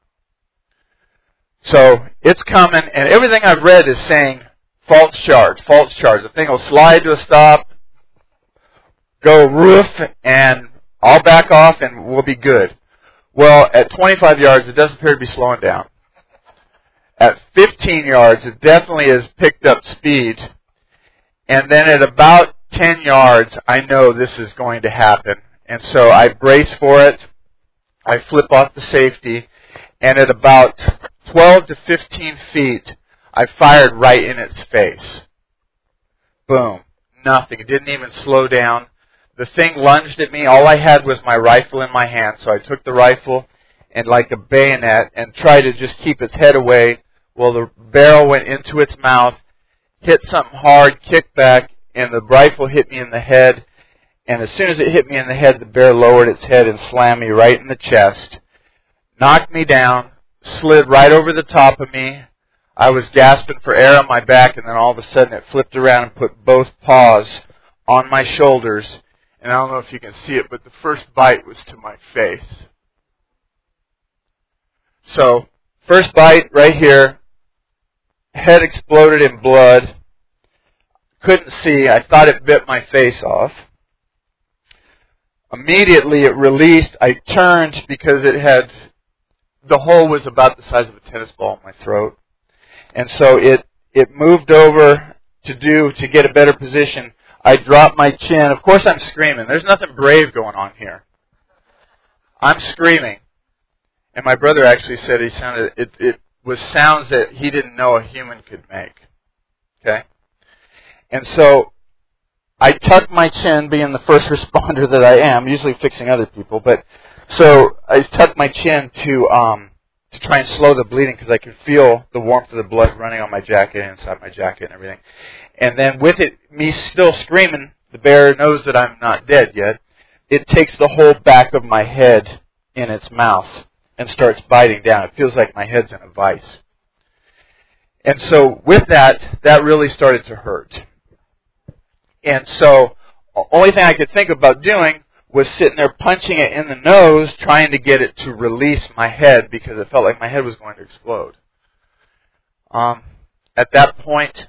So, it's coming, and everything I've read is saying, false charge. The thing will slide to a stop, go roof, and I'll back off, and we'll be good. Well, at 25 yards, it doesn't appear to be slowing down. At 15 yards, it definitely has picked up speed. And then at about 10 yards, I know this is going to happen. And so I brace for it. I flip off the safety. And at about 12 to 15 feet, I fired right in its face. Boom. Nothing. It didn't even slow down. The thing lunged at me. All I had was my rifle in my hand. So I took the rifle and like a bayonet and tried to just keep its head away. Well, the barrel went into its mouth, hit something hard, kicked back, and the rifle hit me in the head. And as soon as it hit me in the head, the bear lowered its head and slammed me right in the chest, knocked me down, slid right over the top of me. I was gasping for air on my back, and then all of a sudden it flipped around and put both paws on my shoulders. And I don't know if you can see it, but the first bite was to my face. So, first bite right here. Head exploded in blood. Couldn't see. I thought it bit my face off. Immediately it released. I turned because the hole was about the size of a tennis ball in my throat. And so it moved over to get a better position. I dropped my chin. Of course I'm screaming. There's nothing brave going on here. I'm screaming. And my brother actually said it was sounds that he didn't know a human could make. Okay? And so I tucked my chin, being the first responder that I am, usually fixing other people, but so I tucked my chin to try and slow the bleeding because I could feel the warmth of the blood running on my jacket, inside my jacket and everything. And then with it, me still screaming, the bear knows that I'm not dead yet. It takes the whole back of my head in its mouth and starts biting down. It feels like my head's in a vice. And so with that really started to hurt. And so the only thing I could think about doing was sitting there punching it in the nose, trying to get it to release my head because it felt like my head was going to explode. At that point,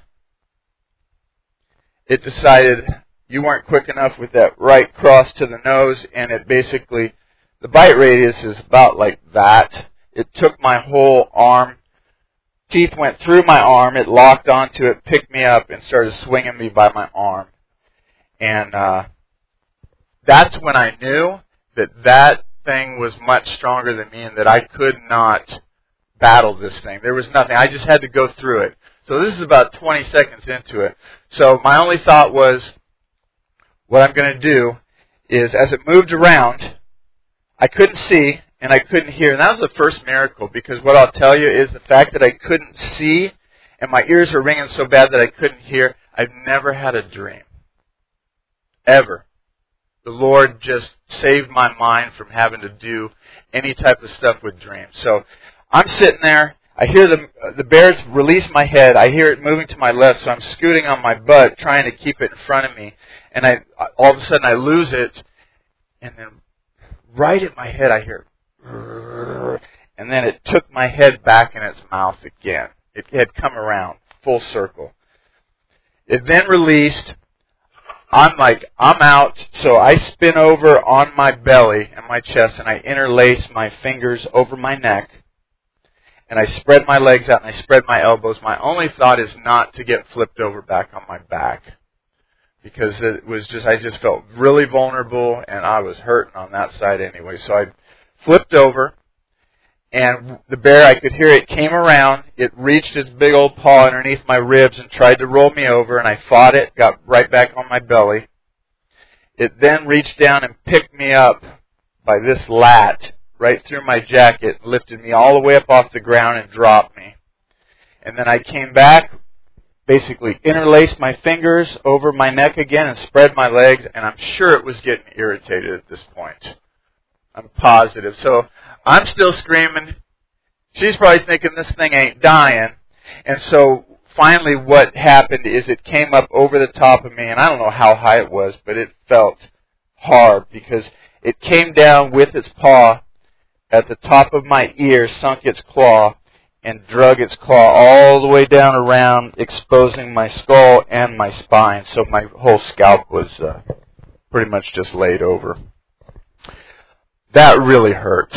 it decided you weren't quick enough with that right cross to the nose, and it basically, the bite radius is about like that. It took my whole arm. Teeth went through my arm. It locked onto it, picked me up, and started swinging me by my arm. And that's when I knew that thing was much stronger than me and that I could not battle this thing. There was nothing. I just had to go through it. So this is about 20 seconds into it. So my only thought was, what I'm going to do is, as it moved around, I couldn't see and I couldn't hear. And that was the first miracle, because what I'll tell you is the fact that I couldn't see and my ears were ringing so bad that I couldn't hear. I've never had a dream. Ever. The Lord just saved my mind from having to do any type of stuff with dreams. So I'm sitting there. I hear the bears release my head. I hear it moving to my left, so I'm scooting on my butt, trying to keep it in front of me. And all of a sudden I lose it, and then right at my head I hear, and then it took my head back in its mouth again. It had come around, full circle. It then released. I'm out, so I spin over on my belly and my chest, and I interlace my fingers over my neck, and I spread my legs out, and I spread my elbows. My only thought is not to get flipped over back on my back, because I just felt really vulnerable, and I was hurting on that side anyway. So I flipped over, and the bear, I could hear it came around. It reached its big old paw underneath my ribs and tried to roll me over, and I fought it, got right back on my belly. It then reached down and picked me up by this lat right through my jacket, lifted me all the way up off the ground and dropped me. And then I came back, basically interlaced my fingers over my neck again and spread my legs, and I'm sure it was getting irritated at this point. I'm positive. So I'm still screaming. She's probably thinking this thing ain't dying. And so finally what happened is it came up over the top of me, and I don't know how high it was, but it felt hard because it came down with its paw at the top of my ear, sunk its claw, and drug its claw all the way down around, exposing my skull and my spine. So my whole scalp was pretty much just laid over. That really hurt.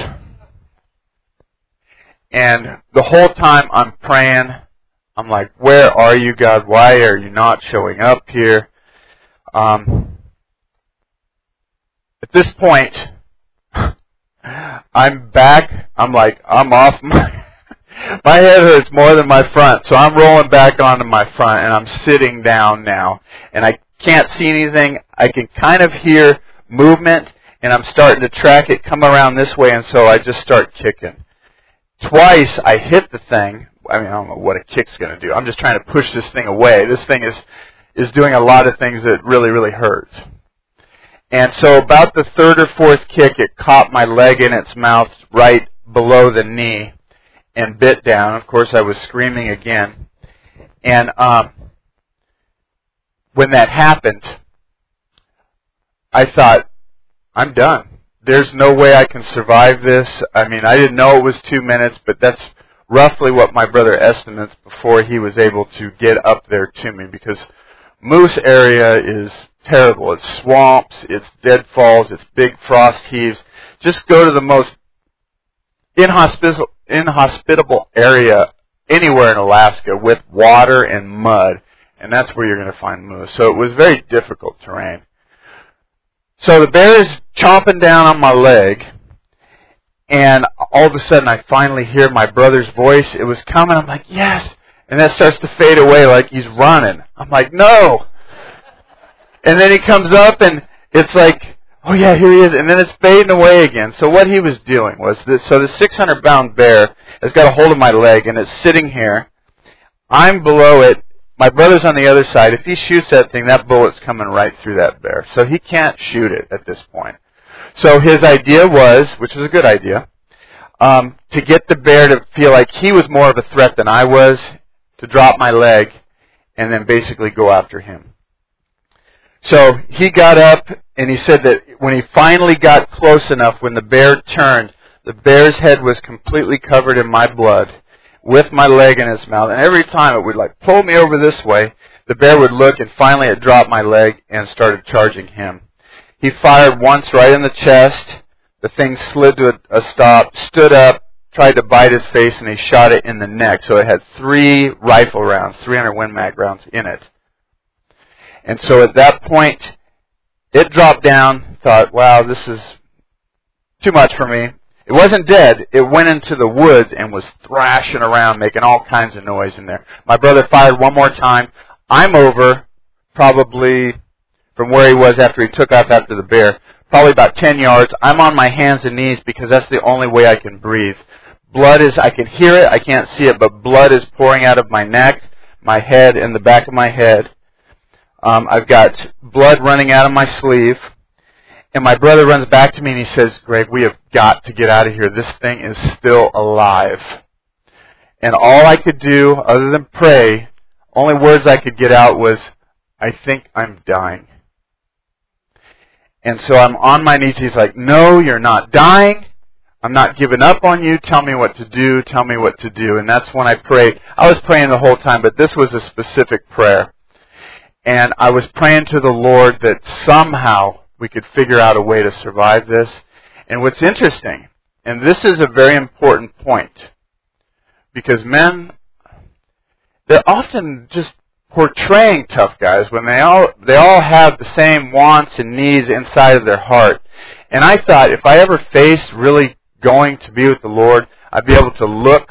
And the whole time I'm praying, I'm like, where are you, God? Why are you not showing up here? At this point, I'm back. I'm off my head hurts more than my front, so I'm rolling back onto my front, and I'm sitting down now. And I can't see anything. I can kind of hear movement, and I'm starting to track it come around this way, and so I just start kicking. Twice I hit the thing. I don't know what a kick's going to do. I'm just trying to push this thing away. This thing is doing a lot of things that really, really hurt. And so about the third or fourth kick, it caught my leg in its mouth right below the knee and bit down. Of course, I was screaming again. And when that happened, I thought, I'm done. There's no way I can survive this. I didn't know it was 2 minutes, but that's roughly what my brother estimates before he was able to get up there to me, because Moose area is terrible. It's swamps, it's deadfalls, it's big frost heaves. Just go to the most inhospitable area anywhere in Alaska with water and mud, and that's where you're going to find moose. So it was very difficult terrain. So the bear is chomping down on my leg, and all of a sudden I finally hear my brother's voice. It was coming. I'm like, yes. And that starts to fade away like he's running. I'm like, no. And then he comes up, and it's like, oh yeah, here he is. And then it's fading away again. So what he was doing was this. So the 600-pound bear has got a hold of my leg, and it's sitting here. I'm below it. My brother's on the other side. If he shoots that thing, that bullet's coming right through that bear. So he can't shoot it at this point. So his idea was, which was a good idea, to get the bear to feel like he was more of a threat than I was, to drop my leg, and then basically go after him. So he got up, and he said that when he finally got close enough, when the bear turned, the bear's head was completely covered in my blood, with my leg in its mouth, and every time it would pull me over this way, the bear would look, and finally it dropped my leg and started charging him. He fired once right in the chest. The thing slid to a stop, stood up, tried to bite his face, and he shot it in the neck. So it had 3 rifle rounds, 300 Win Mag rounds in it. And so at that point, it dropped down, thought, wow, this is too much for me. It wasn't dead. It went into the woods and was thrashing around, making all kinds of noise in there. My brother fired one more time. I'm over, probably from where he was after he took off after the bear, probably about 10 yards. I'm on my hands and knees because that's the only way I can breathe. Blood is, I can hear it, I can't see it, but blood is pouring out of my neck, my head, and the back of my head. I've got blood running out of my sleeve. And my brother runs back to me and he says, Greg, we have got to get out of here. This thing is still alive. And all I could do, other than pray, only words I could get out was, I think I'm dying. And so I'm on my knees. He's like, no, you're not dying. I'm not giving up on you. Tell me what to do. Tell me what to do. And that's when I prayed. I was praying the whole time, but this was a specific prayer. And I was praying to the Lord that somehow we could figure out a way to survive this. And what's interesting, and this is a very important point, because men, they're often just portraying tough guys when they all have the same wants and needs inside of their heart. And I thought if I ever faced really going to be with the Lord, I'd be able to look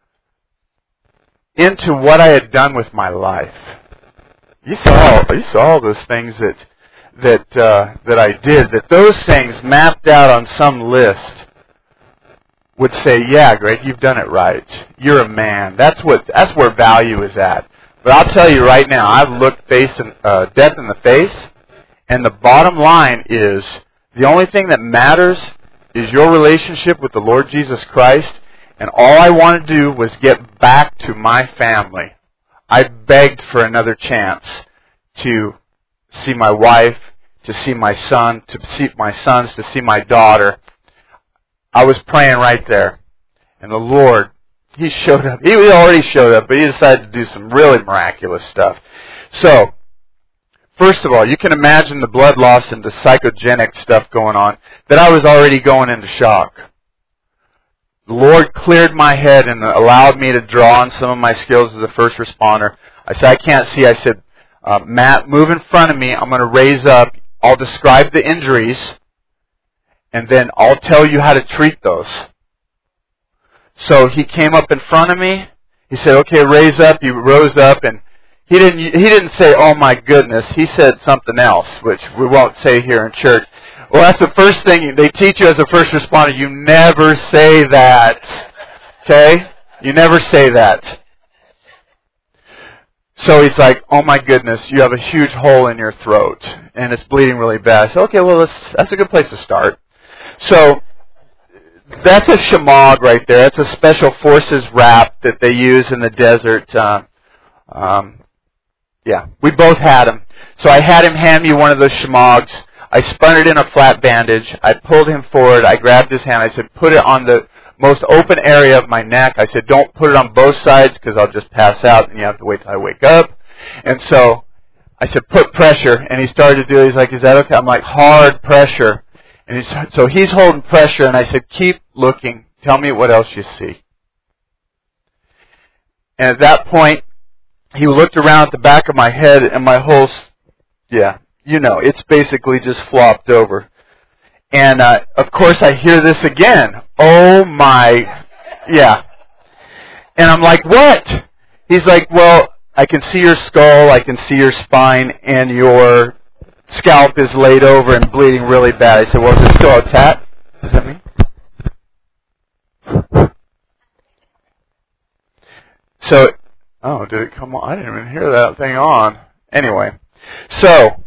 into what I had done with my life. You saw all those things that I did, that those things mapped out on some list would say, yeah, Greg, you've done it right. You're a man. That's where value is at. But I'll tell you right now, I've looked death in the face, and the bottom line is the only thing that matters is your relationship with the Lord Jesus Christ, and all I wanted to do was get back to my family. I begged for another chance to see my wife, to see my son, to see my sons, to see my daughter. I was praying right there. And the Lord, He showed up. He already showed up, but He decided to do some really miraculous stuff. So, first of all, you can imagine the blood loss and the psychogenic stuff going on, that I was already going into shock. The Lord cleared my head and allowed me to draw on some of my skills as a first responder. I said, I can't see. I said, Matt, move in front of me. I'm going to raise up. I'll describe the injuries, and then I'll tell you how to treat those. So he came up in front of me. He said, okay, raise up. He rose up, and he didn't say, oh my goodness. He said something else, which we won't say here in church. Well, that's the first thing they teach you as a first responder. You never say that. Okay? You never say that. So he's like, oh my goodness, you have a huge hole in your throat, and it's bleeding really bad. I said, okay, well, that's a good place to start. So that's a shamag right there. That's a special forces wrap that they use in the desert. Yeah, we both had them. So I had him hand me one of those shamags. I spun it in a flat bandage. I pulled him forward. I grabbed his hand. I said, put it on the most open area of my neck. I said, don't put it on both sides because I'll just pass out and you have to wait till I wake up. And so I said, put pressure. And he started to do it. He's like, is that okay? I'm like, hard pressure. And so he's holding pressure. And I said, keep looking. Tell me what else you see. And at that point, he looked around at the back of my head and my whole, it's basically just flopped over. And, of course, I hear this again. Oh, my, yeah. And I'm like, what? He's like, well, I can see your skull, I can see your spine, and your scalp is laid over and bleeding really bad. I said, well, is it still attached? What does that mean? So, oh, did it come on? I didn't even hear that thing on. Anyway, so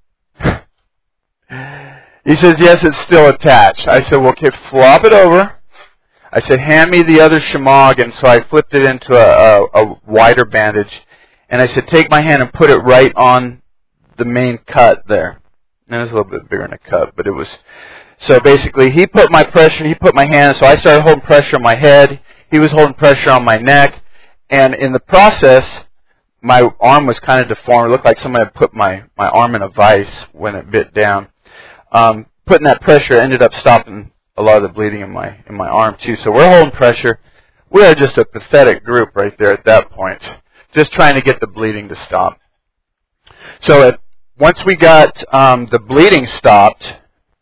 he says, yes, it's still attached. I said, well, okay, flop it over. I said, hand me the other shamag, and so I flipped it into a wider bandage. And I said, take my hand and put it right on the main cut there. And it was a little bit bigger than a cut, but it was. So basically, he put my pressure, he put my hand, so I started holding pressure on my head. He was holding pressure on my neck. And in the process, my arm was kind of deformed. It looked like somebody had put my arm in a vise when it bit down. Putting that pressure ended up stopping a lot of the bleeding in my arm too. So we're holding pressure. We are just a pathetic group right there at that point, just trying to get the bleeding to stop. So once we got the bleeding stopped,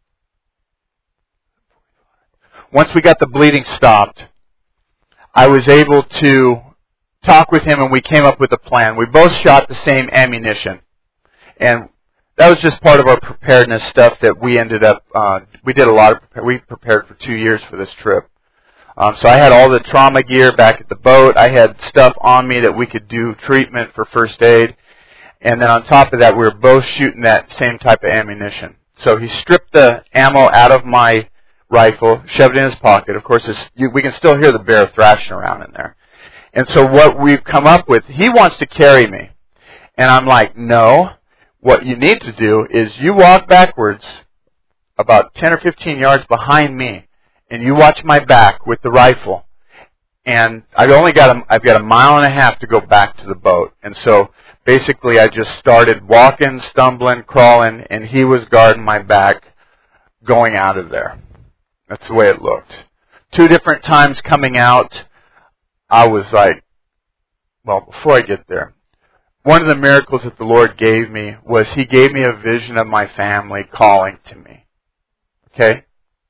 I was able to talk with him, and we came up with a plan. We both shot the same ammunition, and that was just part of our preparedness stuff that we ended up. We did a lot of. We prepared for 2 years for this trip. So I had all the trauma gear back at the boat. I had stuff on me that we could do treatment for first aid, and then on top of that, we were both shooting that same type of ammunition. So he stripped the ammo out of my rifle, shoved it in his pocket. Of course, we can still hear the bear thrashing around in there. And so what we've come up with, he wants to carry me. And I'm like, no, what you need to do is you walk backwards about 10 or 15 yards behind me, and you watch my back with the rifle. And I've got a mile and a half to go back to the boat. And so basically I just started walking, stumbling, crawling, and he was guarding my back going out of there. That's the way it looked. 2 different times coming out, I was like, well, before I get there, one of the miracles that the Lord gave me was He gave me a vision of my family calling to me. Okay?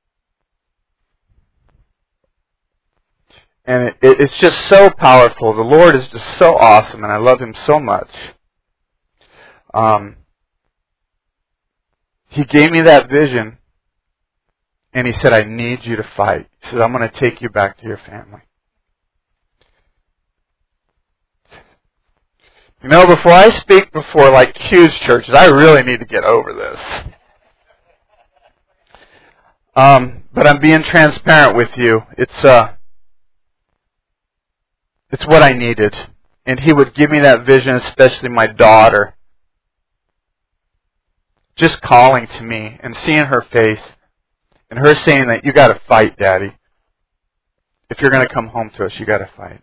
And it's just so powerful. The Lord is just so awesome, and I love Him so much. He gave me that vision, and He said, I need you to fight. He said, I'm going to take you back to your family. You know, before I speak before like huge churches, I really need to get over this. But I'm being transparent with you. It's what I needed. And He would give me that vision, especially my daughter. Just calling to me and seeing her face and her saying that you got to fight, Daddy. If you're going to come home to us, you got to fight.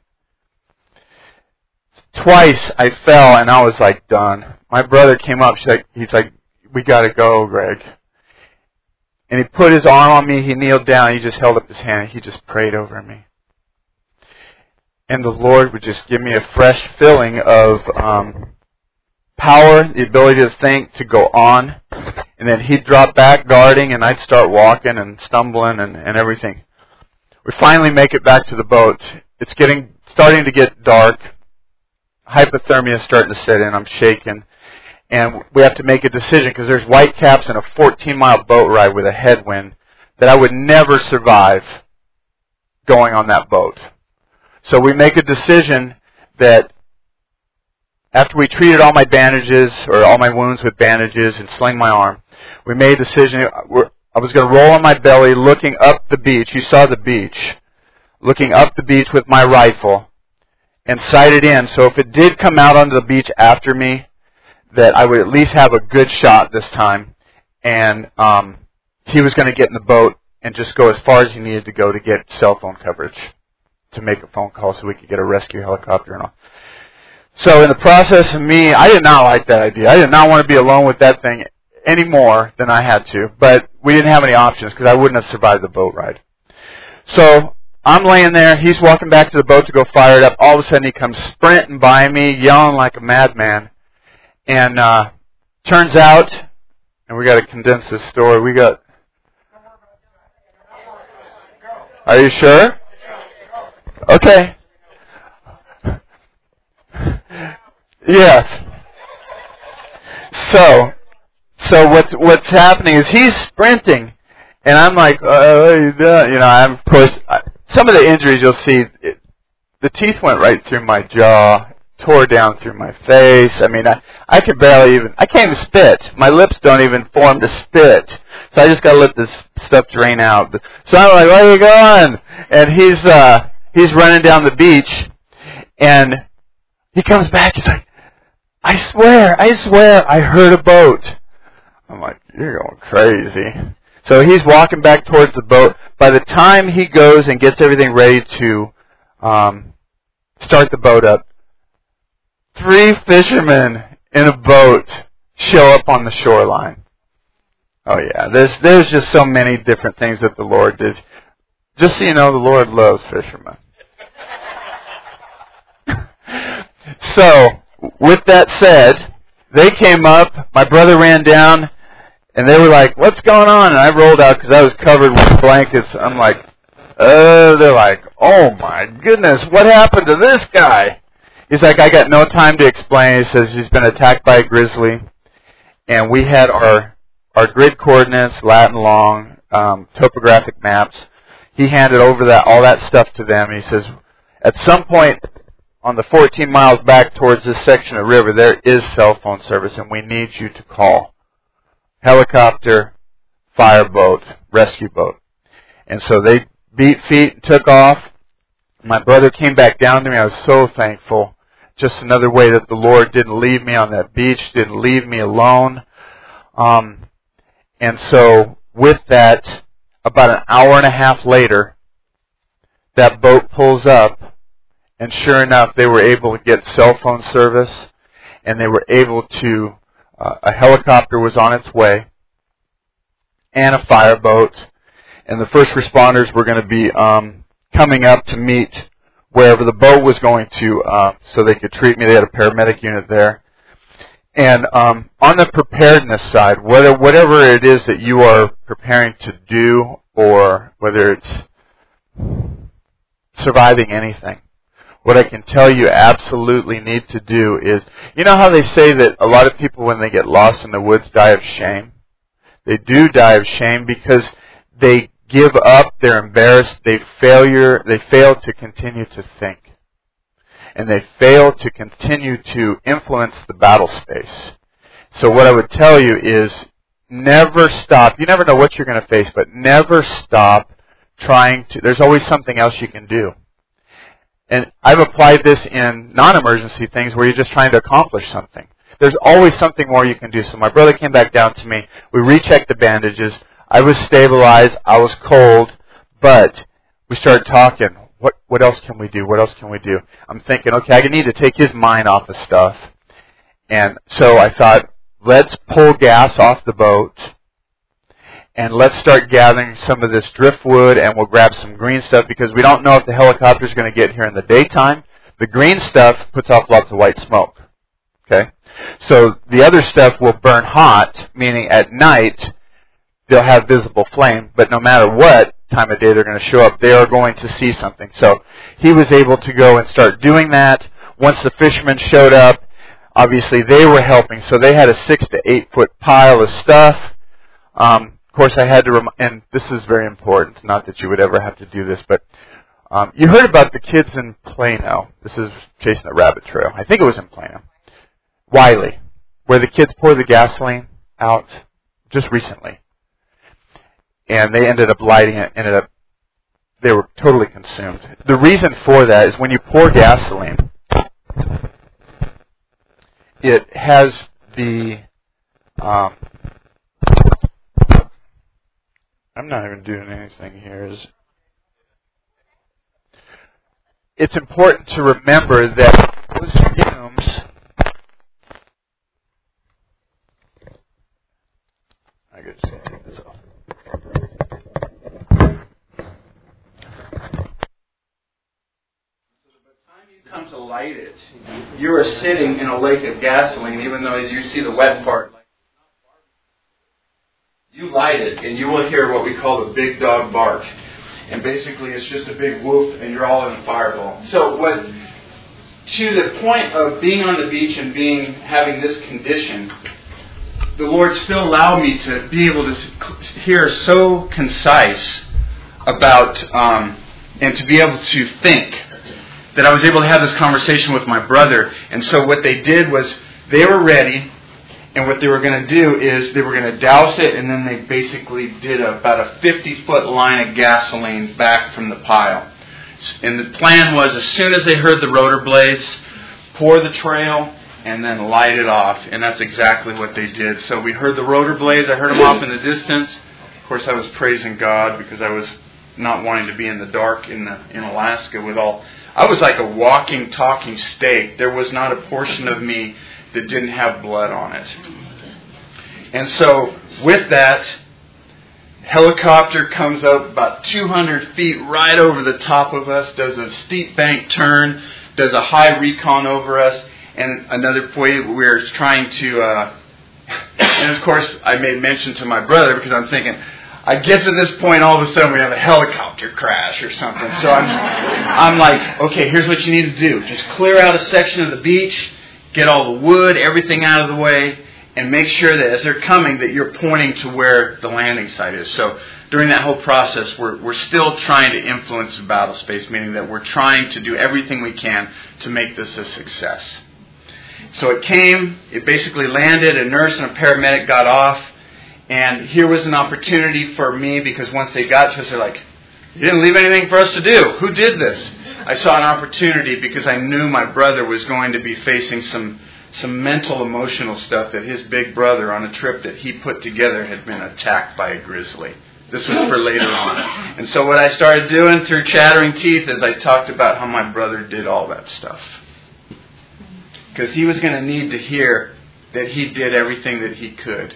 Twice I fell and I was like done. My brother came up. He's like, we got to go, Greg. And he put his arm on me. He kneeled down. He just held up his hand. And he just prayed over me. And the Lord would just give me a fresh filling of power, the ability to think, to go on. And then He'd drop back guarding, and I'd start walking and stumbling and everything. We finally make it back to the boat. It's starting to get dark. Hypothermia is starting to set in. I'm shaking. And we have to make a decision because there's white caps and a 14-mile boat ride with a headwind that I would never survive going on that boat. So we make a decision that after we treated all my bandages or all my wounds with bandages and sling my arm, we made a decision. I was going to roll on my belly looking up the beach. You saw the beach. Looking up the beach with my rifle and sight it in. So if it did come out onto the beach after me, that I would at least have a good shot this time. And he was going to get in the boat and just go as far as he needed to go to get cell phone coverage, to make a phone call so we could get a rescue helicopter and all. So in the process of me, I did not like that idea. I did not want to be alone with that thing any more than I had to. But we didn't have any options because I wouldn't have survived the boat ride. So I'm laying there. He's walking back to the boat to go fire it up. All of a sudden he comes sprinting by me, yelling like a madman. And turns out, and we got to condense this story, Are you sure? Okay. Yes. So what's happening is he's sprinting, and I'm like, I'm of course, some of the injuries you'll see, the teeth went right through my jaw, tore down through my face. I mean, I could barely I can't even spit. My lips don't even form to spit. So I just got to let this stuff drain out. So I'm like, where are you going? And he's running down the beach, and he comes back. He's like, I swear, I heard a boat. I'm like, you're going crazy. So he's walking back towards the boat. By the time he goes and gets everything ready to start the boat up, 3 fishermen in a boat show up on the shoreline. Oh yeah, there's just so many different things that the Lord did. Just so you know, the Lord loves fishermen. So, with that said, they came up, my brother ran down, and they were like, what's going on? And I rolled out because I was covered with blankets. I'm like, they're like, oh my goodness, what happened to this guy? He's like, I got no time to explain. He says he's been attacked by a grizzly. And we had our grid coordinates, lat and long, topographic maps. He handed over all that stuff to them. He says, at some point on the 14 miles back towards this section of river, there is cell phone service, and we need you to call. Helicopter, fireboat, rescue boat. And so they beat feet and took off. My brother came back down to me. I was so thankful. Just another way that the Lord didn't leave me on that beach, didn't leave me alone. And so with that, about an hour and a half later, that boat pulls up, and sure enough, they were able to get cell phone service, and they were able to, a helicopter was on its way, and a fireboat, and the first responders were going to be coming up to meet wherever the boat was going to, so they could treat me. They had a paramedic unit there. And on the preparedness side, whatever it is that you are preparing to do, or whether it's surviving anything, what I can tell you absolutely need to do is, you know how they say that a lot of people when they get lost in the woods die of shame? They do die of shame because they give up, they're embarrassed, they fail to continue to think. And they fail to continue to influence the battle space. So what I would tell you is never stop. You never know what you're going to face, but never stop trying to. There's always something else you can do. And I've applied this in non-emergency things where you're just trying to accomplish something. There's always something more you can do. So my brother came back down to me. We rechecked the bandages. I was stabilized. I was cold. But we started talking. What else can we do? What else can we do? I'm thinking, okay, I need to take his mind off of stuff. And so I thought, let's pull gas off the boat. And let's start gathering some of this driftwood, and we'll grab some green stuff because we don't know if the helicopter's going to get here in the daytime. The green stuff puts off lots of white smoke. Okay? So the other stuff will burn hot, meaning at night they'll have visible flame, but no matter what time of day they're going to show up, they are going to see something. So he was able to go and start doing that. Once the fishermen showed up, obviously they were helping, so they had a 6 to 8 foot pile of stuff. Of course, I had to, and this is very important, not that you would ever have to do this, but you heard about the kids in Plano. This is chasing a rabbit trail. I think it was in Plano. Wiley, where the kids poured the gasoline out just recently. And they ended up lighting it, they were totally consumed. The reason for that is when you pour gasoline, it has the, I'm not even doing anything here. It's important to remember that those fumes, I could just take this off. Come to light it, you are sitting in a lake of gasoline, even though you see the wet part. You light it, and you will hear what we call the big dog bark. And basically, it's just a big whoop, and you're all in a fireball. So, to the point of being on the beach and having this condition, the Lord still allowed me to be able to hear so concise about, and to be able to think, that I was able to have this conversation with my brother. And so what they did was they were ready, and what they were going to do is they were going to douse it, and then they basically did about a 50-foot line of gasoline back from the pile. And the plan was as soon as they heard the rotor blades, pour the trail, and then light it off. And that's exactly what they did. So we heard the rotor blades. I heard them off in the distance. Of course, I was praising God because I was not wanting to be in the dark in Alaska with all... I was like a walking, talking steak. There was not a portion of me that didn't have blood on it. And so, with that, helicopter comes up about 200 feet right over the top of us, does a steep bank turn, does a high recon over us, and another point we're trying to... and of course, I made mention to my brother because I'm thinking... I get to this point, all of a sudden we have a helicopter crash or something. So I'm like, okay, here's what you need to do. Just clear out a section of the beach, get all the wood, everything out of the way, and make sure that as they're coming that you're pointing to where the landing site is. So during that whole process, we're still trying to influence the battle space, meaning that we're trying to do everything we can to make this a success. So it came, it basically landed, a nurse and a paramedic got off. And here was an opportunity for me because once they got to us, they're like, you didn't leave anything for us to do. Who did this? I saw an opportunity because I knew my brother was going to be facing some mental, emotional stuff that his big brother on a trip that he put together had been attacked by a grizzly. This was for later on. And so what I started doing through chattering teeth is I talked about how my brother did all that stuff. Because he was going to need to hear that he did everything that he could.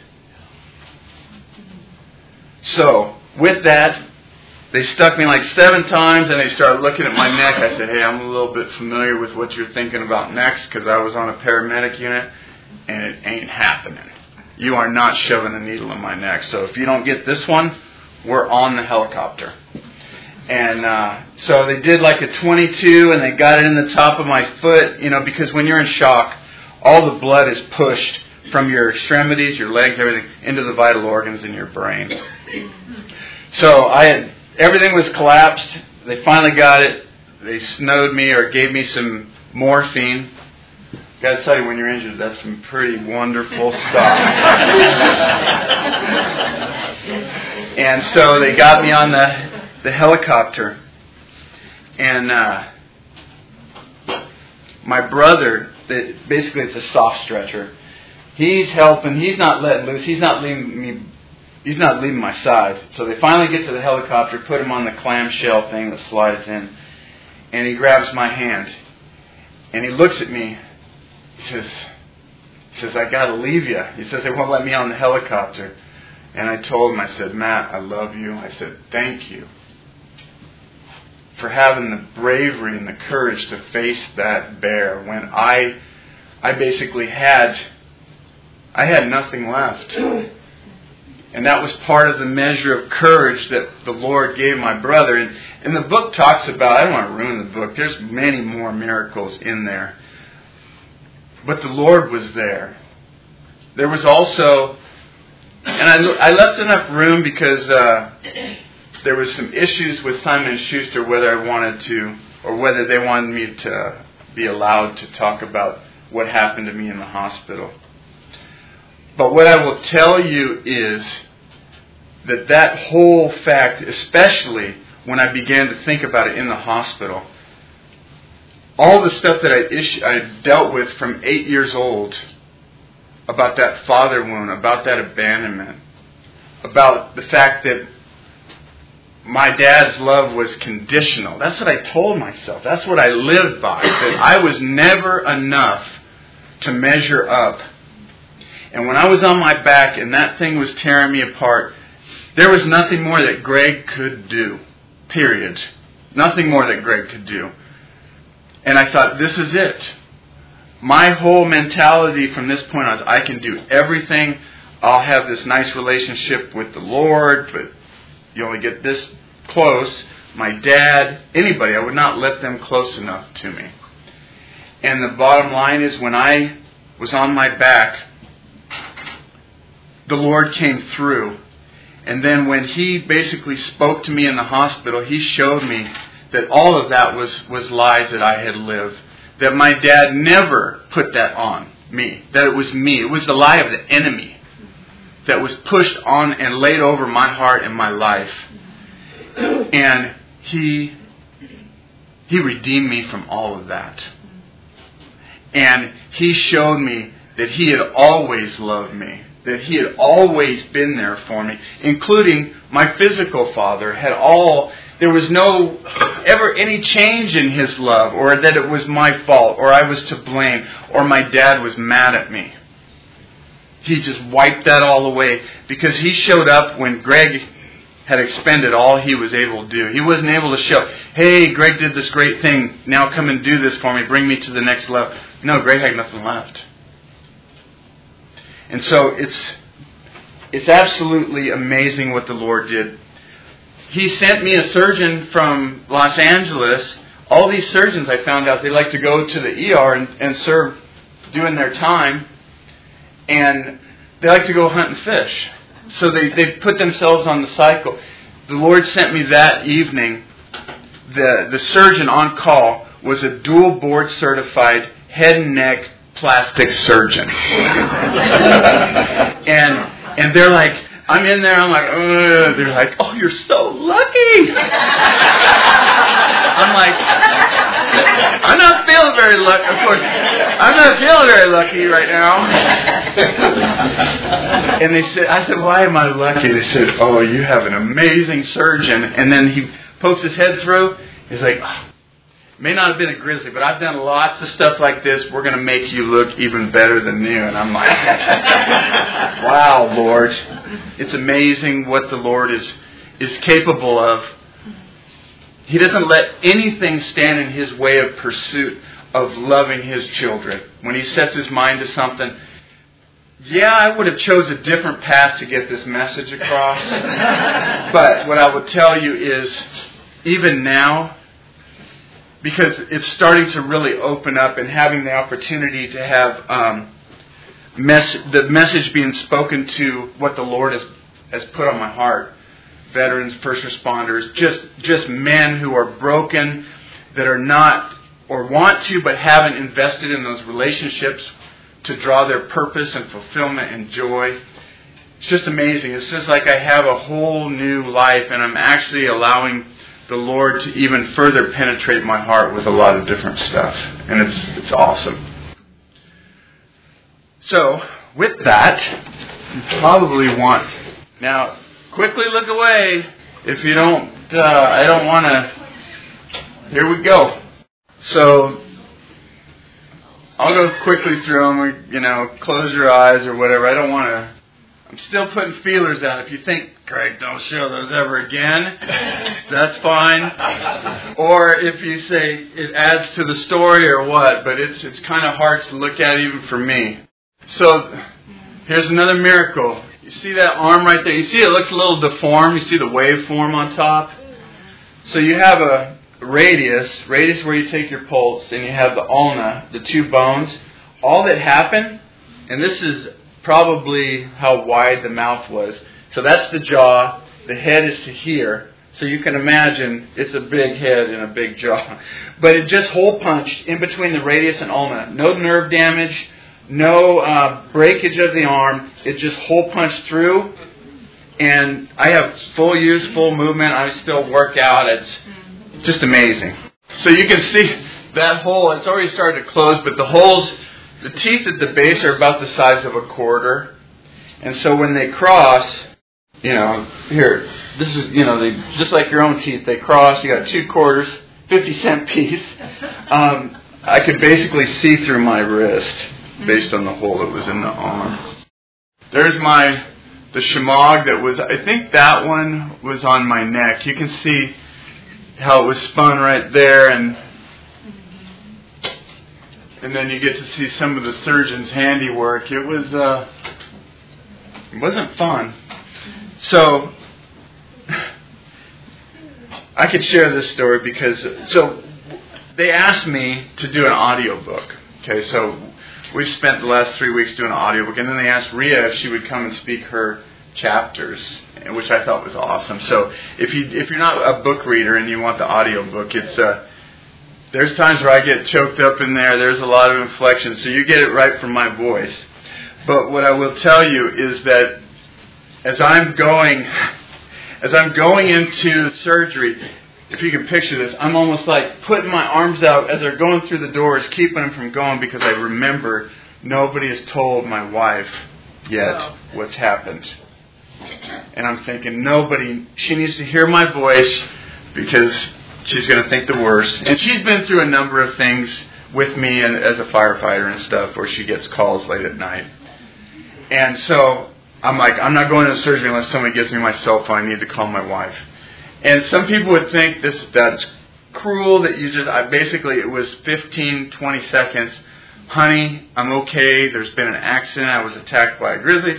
So, with that, they stuck me like 7 times and they started looking at my neck. I said, hey, I'm a little bit familiar with what you're thinking about next because I was on a paramedic unit and it ain't happening. You are not shoving a needle in my neck. So if you don't get this one, we're on the helicopter. And so they did like a 22 and they got it in the top of my foot, because when you're in shock, all the blood is pushed from your extremities, your legs, everything, into the vital organs in your brain. So everything was collapsed. They finally got it. They snowed me or gave me some morphine. Got to tell you, when you're injured, that's some pretty wonderful stuff. And so they got me on the helicopter. And my brother, basically it's a soft stretcher. He's helping. He's not letting loose. He's not leaving my side. So they finally get to the helicopter, put him on the clamshell thing that slides in. And he grabs my hand. And he looks at me. He says, I got to leave you. He says, they won't let me on the helicopter. And I told him, I said, Matt, I love you. I said, thank you for having the bravery and the courage to face that bear when I basically had nothing left. And that was part of the measure of courage that the Lord gave my brother. And the book talks about, I don't want to ruin the book, there's many more miracles in there. But the Lord was there. There was also, and I left enough room because there was some issues with Simon & Schuster whether I wanted to, or whether they wanted me to be allowed to talk about what happened to me in the hospital. But what I will tell you is that whole fact, especially when I began to think about it in the hospital, all the stuff that I dealt with from 8 years old, about that father wound, about that abandonment, about the fact that my dad's love was conditional. That's what I told myself. That's what I lived by. That I was never enough to measure up. And when I was on my back and that thing was tearing me apart, there was nothing more that Greg could do. Period. Nothing more that Greg could do. And I thought, this is it. My whole mentality from this point on is I can do everything. I'll have this nice relationship with the Lord, but you only get this close. My dad, anybody, I would not let them close enough to me. And the bottom line is when I was on my back, the Lord came through. And then when He basically spoke to me in the hospital, He showed me that all of that was lies that I had lived. That my dad never put that on me. That it was me. It was the lie of the enemy that was pushed on and laid over my heart and my life. And He redeemed me from all of that. And He showed me that He had always loved me. That He had always been there for me. Including my physical father there was no ever any change in His love, or that it was my fault, or I was to blame, or my dad was mad at me. He just wiped that all away because He showed up when Greg had expended all he was able to do. He wasn't able to show, hey, Greg did this great thing, now come and do this for me, bring me to the next level. No, Greg had nothing left. And so it's absolutely amazing what the Lord did. He sent me a surgeon from Los Angeles. All these surgeons, I found out, they like to go to the ER and serve, doing their time. And they like to go hunt and fish. So they put themselves on the cycle. The Lord sent me that evening. The surgeon on call was a dual board certified head and neck plastic surgeon. And they're like, I'm in there, I'm like, ugh. They're like, oh, you're so lucky. I'm like, I'm not feeling very lucky. Of course, I'm not feeling very lucky right now. And I said, why am I lucky? They said, oh, you have an amazing surgeon. And then he pokes his head through. He's like, may not have been a grizzly, but I've done lots of stuff like this. We're going to make you look even better than new. And I'm like, wow, Lord. It's amazing what the Lord is capable of. He doesn't let anything stand in His way of pursuit of loving His children. When He sets His mind to something, yeah, I would have chose a different path to get this message across. But what I would tell you is, even now, because it's starting to really open up and having the opportunity to have the message being spoken to what the Lord has put on my heart. Veterans, first responders, just men who are broken, that are not or want to but haven't invested in those relationships to draw their purpose and fulfillment and joy. It's just amazing. It's just like I have a whole new life, and I'm actually allowing the Lord to even further penetrate my heart with a lot of different stuff. And it's awesome. So, with that, you probably want... Now, quickly look away if you don't... I don't want to... Here we go. So, I'll go quickly through them, close your eyes or whatever. I don't want to... I'm still putting feelers out. If you think, Greg, don't show those ever again, that's fine. Or if you say it adds to the story or what, but it's kind of hard to look at even for me. So here's another miracle. You see that arm right there? You see it looks a little deformed. You see the waveform on top? So you have a radius where you take your pulse, and you have the ulna, the two bones. All that happened, and this is probably how wide the mouth was. So that's the jaw. The head is to here. So you can imagine it's a big head and a big jaw. But it just hole punched in between the radius and ulna. No nerve damage. No breakage of the arm. It just hole punched through. And I have full use, full movement. I still work out. It's just amazing. So you can see that hole. It's already started to close, but the holes... The teeth at the base are about the size of a quarter. And so when they cross, here, this is, they, just like your own teeth, they cross. You got 2 quarters, 50-cent piece. I could basically see through my wrist based on the hole that was in the arm. There's the shemagh that was, I think that one was on my neck. You can see how it was spun right there, and then you get to see some of the surgeon's handiwork. It wasn't fun. So, I could share this story because, they asked me to do an audiobook. Okay, so we've spent the last 3 weeks doing an audiobook, and then they asked Rhea if she would come and speak her chapters, which I thought was awesome. So, if you're not a book reader and you want the audiobook, there's times where I get choked up in there. There's a lot of inflection, so you get it right from my voice. But what I will tell you is that as I'm going into surgery, if you can picture this, I'm almost like putting my arms out as they're going through the doors, keeping them from going, because I remember nobody has told my wife yet what's happened. And I'm thinking, she needs to hear my voice, because she's going to think the worst. And she's been through a number of things with me and as a firefighter and stuff, where she gets calls late at night. And so I'm like, I'm not going to surgery unless somebody gives me my cell phone. I need to call my wife. And some people would think that's cruel, that it was 15, 20 seconds. Honey, I'm okay. There's been an accident. I was attacked by a grizzly.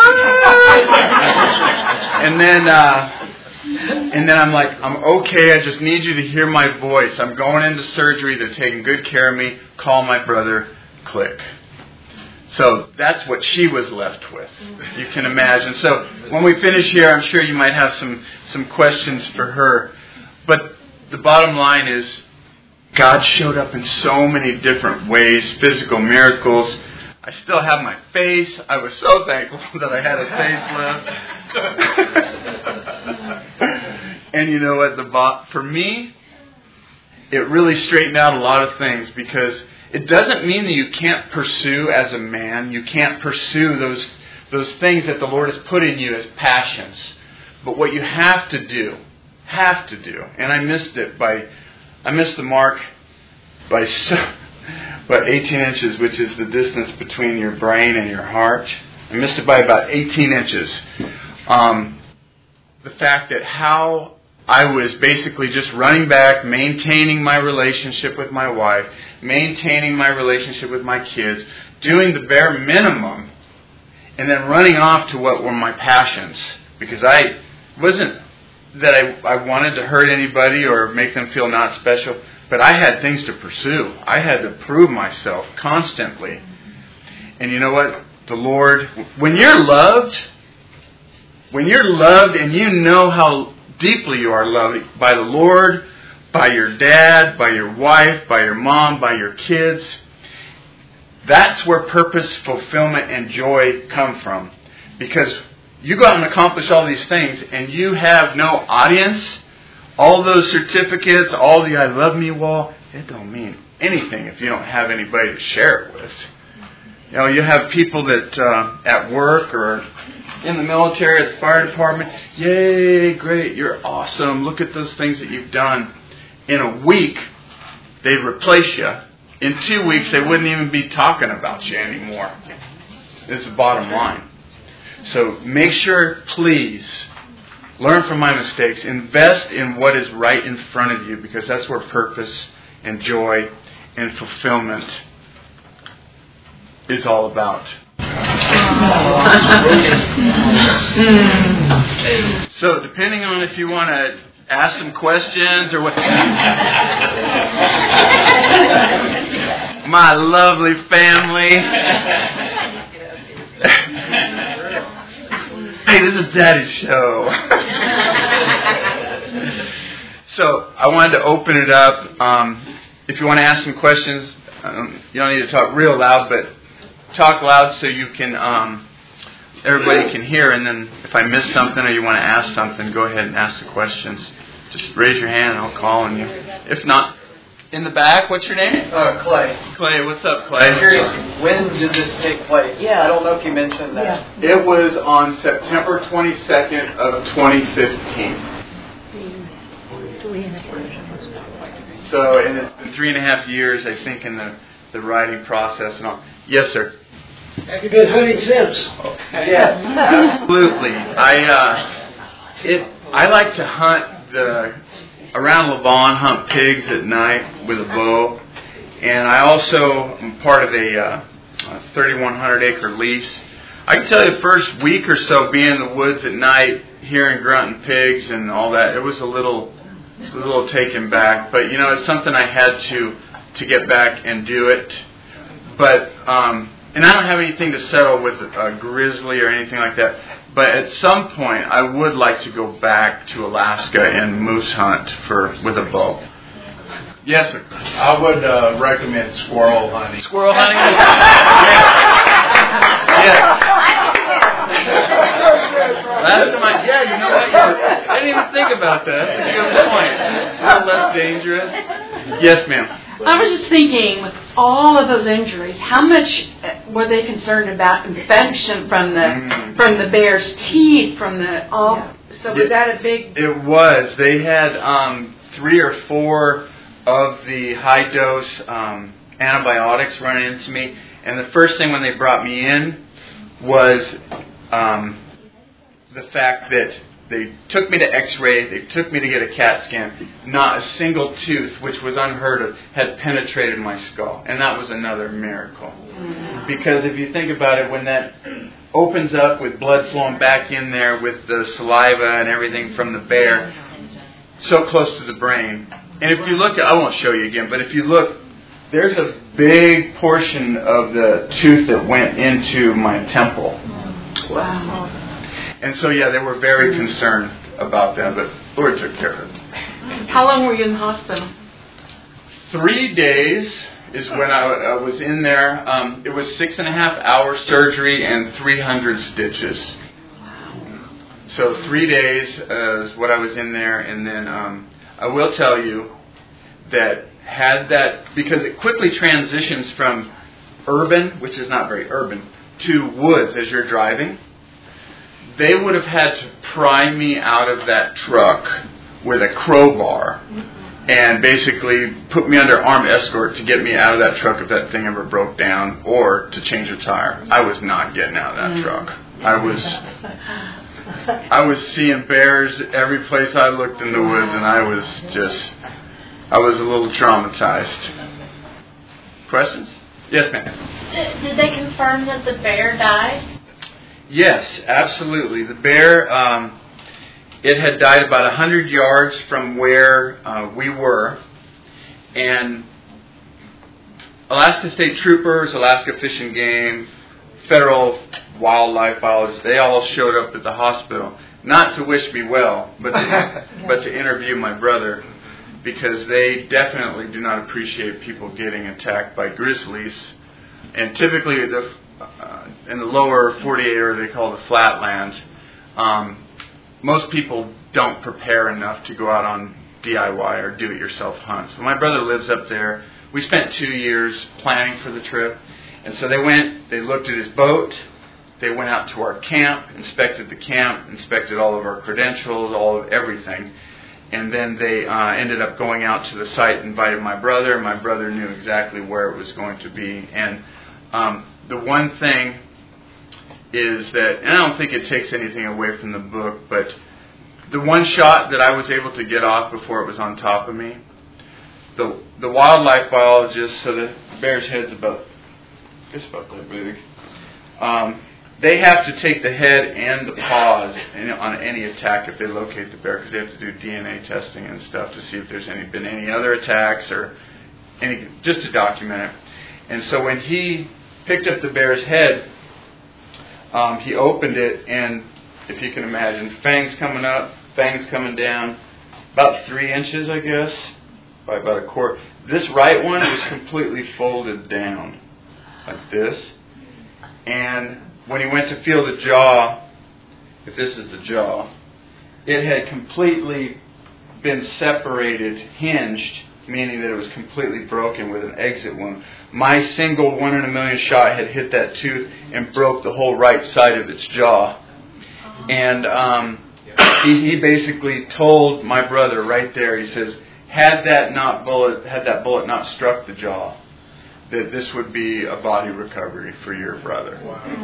And then I'm like, I'm okay, I just need you to hear my voice. I'm going into surgery, they're taking good care of me. Call my brother, click. So that's what she was left with. You can imagine. So when we finish here, I'm sure you might have some questions for her. But the bottom line is, God showed up in so many different ways, physical miracles. I still have my face. I was so thankful that I had a face left. And you know what? For me, it really straightened out a lot of things, because it doesn't mean that you can't pursue as a man. You can't pursue those things that the Lord has put in you as passions. But what you have to do, and I missed the mark by 18 inches, which is the distance between your brain and your heart. I missed it by about 18 inches. The fact that how I was basically just running back, maintaining my relationship with my wife, maintaining my relationship with my kids, doing the bare minimum, and then running off to what were my passions. Because I wasn't that I wanted to hurt anybody or make them feel not special, but I had things to pursue. I had to prove myself constantly. And you know what? The Lord, when you're loved and you know how deeply you are loved by the Lord, by your dad, by your wife, by your mom, by your kids, that's where purpose, fulfillment, and joy come from. Because you go out and accomplish all these things and you have no audience. All those certificates, all the I love me wall, it don't mean anything if you don't have anybody to share it with. You know, you have people that at work or in the military, at the fire department, yay, great, you're awesome, look at those things that you've done. In a week, they'd replace you. In 2 weeks, they wouldn't even be talking about you anymore. This is the bottom line. So make sure, please, learn from my mistakes. Invest in what is right in front of you, because that's where purpose and joy and fulfillment is all about. So, depending on if you want to ask some questions or what. My lovely family. Hey, this is Daddy's show. So, I wanted to open it up. If you want to ask some questions, you don't need to talk real loud, but talk loud so you can, everybody can hear. And then if I miss something or you want to ask something, go ahead and ask the questions. Just raise your hand and I'll call on you. If not, in the back, what's your name? Clay. Clay, what's up, Clay? I'm curious, when did this take place? Yeah. I don't know if you mentioned that. Yeah. It was on September 22nd of 2015. So, and it's been 3.5 years, I think, in the writing process and all. Yes, sir. Have you been hunting since? Yes, absolutely. I like to hunt around Lavon, hunt pigs at night with a bow, and I also am part of a 3,100 acre lease. I can tell you, the first week or so being in the woods at night, hearing grunting pigs and all that, it was a little taken back. But you know, it's something I had to get back and do it. But and I don't have anything to settle with a grizzly or anything like that. But at some point, I would like to go back to Alaska and moose hunt with a bow. Yes, sir. I would recommend squirrel hunting. Squirrel hunting? Yes. Yeah, you know what? I didn't even think about that. That's a good point. A little less dangerous. Yes, ma'am. I was just thinking, with all of those injuries, how much were they concerned about infection from the bear's teeth, from the all? So was that a big? It was. They had 3 or 4 of the high dose antibiotics running into me, and the first thing when they brought me in was the fact that they took me to X-ray, they took me to get a CAT scan. Not a single tooth, which was unheard of, had penetrated my skull. And that was another miracle. Because if you think about it, when that opens up with blood flowing back in there with the saliva and everything from the bear, so close to the brain. And if you look, I won't show you again, but if you look, there's a big portion of the tooth that went into my temple. Wow. And so, yeah, they were very concerned about that, but the Lord took care of it. How long were you in the hospital? 3 days is when I was in there. It was 6.5 hour surgery and 300 stitches. So 3 days is what I was in there. And then I will tll you that had that, because it quickly transitions from urban, which is not very urban, to woods as you're driving. They would have had to pry me out of that truck with a crowbar and basically put me under armed escort to get me out of that truck if that thing ever broke down, or to change a tire. I was not getting out of that truck. I was seeing bears every place I looked in the woods, and I was a little traumatized. Questions? Yes, ma'am. Did they confirm that the bear died? Yes, absolutely. The bear, it had died about 100 yards from where we were, and Alaska State Troopers, Alaska Fish and Game, federal wildlife biologists, they all showed up at the hospital, not to wish me well, but to interview my brother, because they definitely do not appreciate people getting attacked by grizzlies. And typically in the lower 48, or they call the flatlands, most people don't prepare enough to go out on DIY or do-it-yourself hunts. So my brother lives up there. We spent 2 years planning for the trip. And so they went, they looked at his boat, they went out to our camp, inspected the camp, inspected all of our credentials, all of everything. And then they ended up going out to the site, invited my brother. My brother knew exactly where it was going to be. And the one thing is that, and I don't think it takes anything away from the book, but the one shot that I was able to get off before it was on top of me, the wildlife biologist, so the bear's head's about that big. They have to take the head and the paws on any attack if they locate the bear, because they have to do DNA testing and stuff to see if there's been any other attacks or just to document it. And so when he picked up the bear's head, he opened it, and if you can imagine, fangs coming up, fangs coming down, about 3 inches, I guess, by about a quarter. This right one was completely folded down like this. And when he went to feel the jaw, if this is the jaw, it had completely been separated, hinged, meaning that it was completely broken with an exit wound. My single 1 in a million shot had hit that tooth and broke the whole right side of its jaw. And he basically told my brother right there, he says, had that bullet not struck the jaw, that this would be a body recovery for your brother.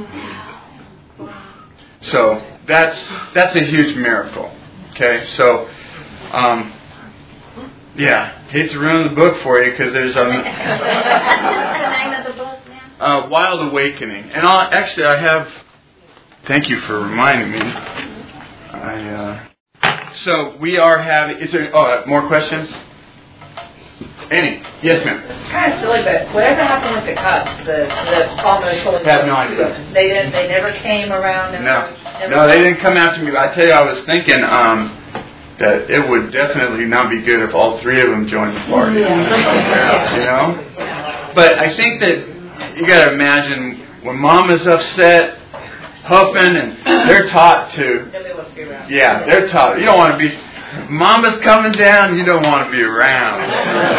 So that's a huge miracle. Okay, so hate to ruin the book for you, because there's What's the name of the book now? Wild Awakening. And I have. Thank you for reminding me. So we are having. Is there more questions? Any? Yes, ma'am. It's kind of silly, but whatever happened with the cuts, the almost holy. I have no idea. They never came around. No, they didn't come after me. I tell you, I was thinking that it would definitely not be good if all 3 of them joined the party. Yeah. You know? But I think that you got to imagine when Mama's upset, huffing, and they're taught to. Nobody wants to be around. Yeah, they're taught. You don't want to be. Mama's coming down, you don't want to be around.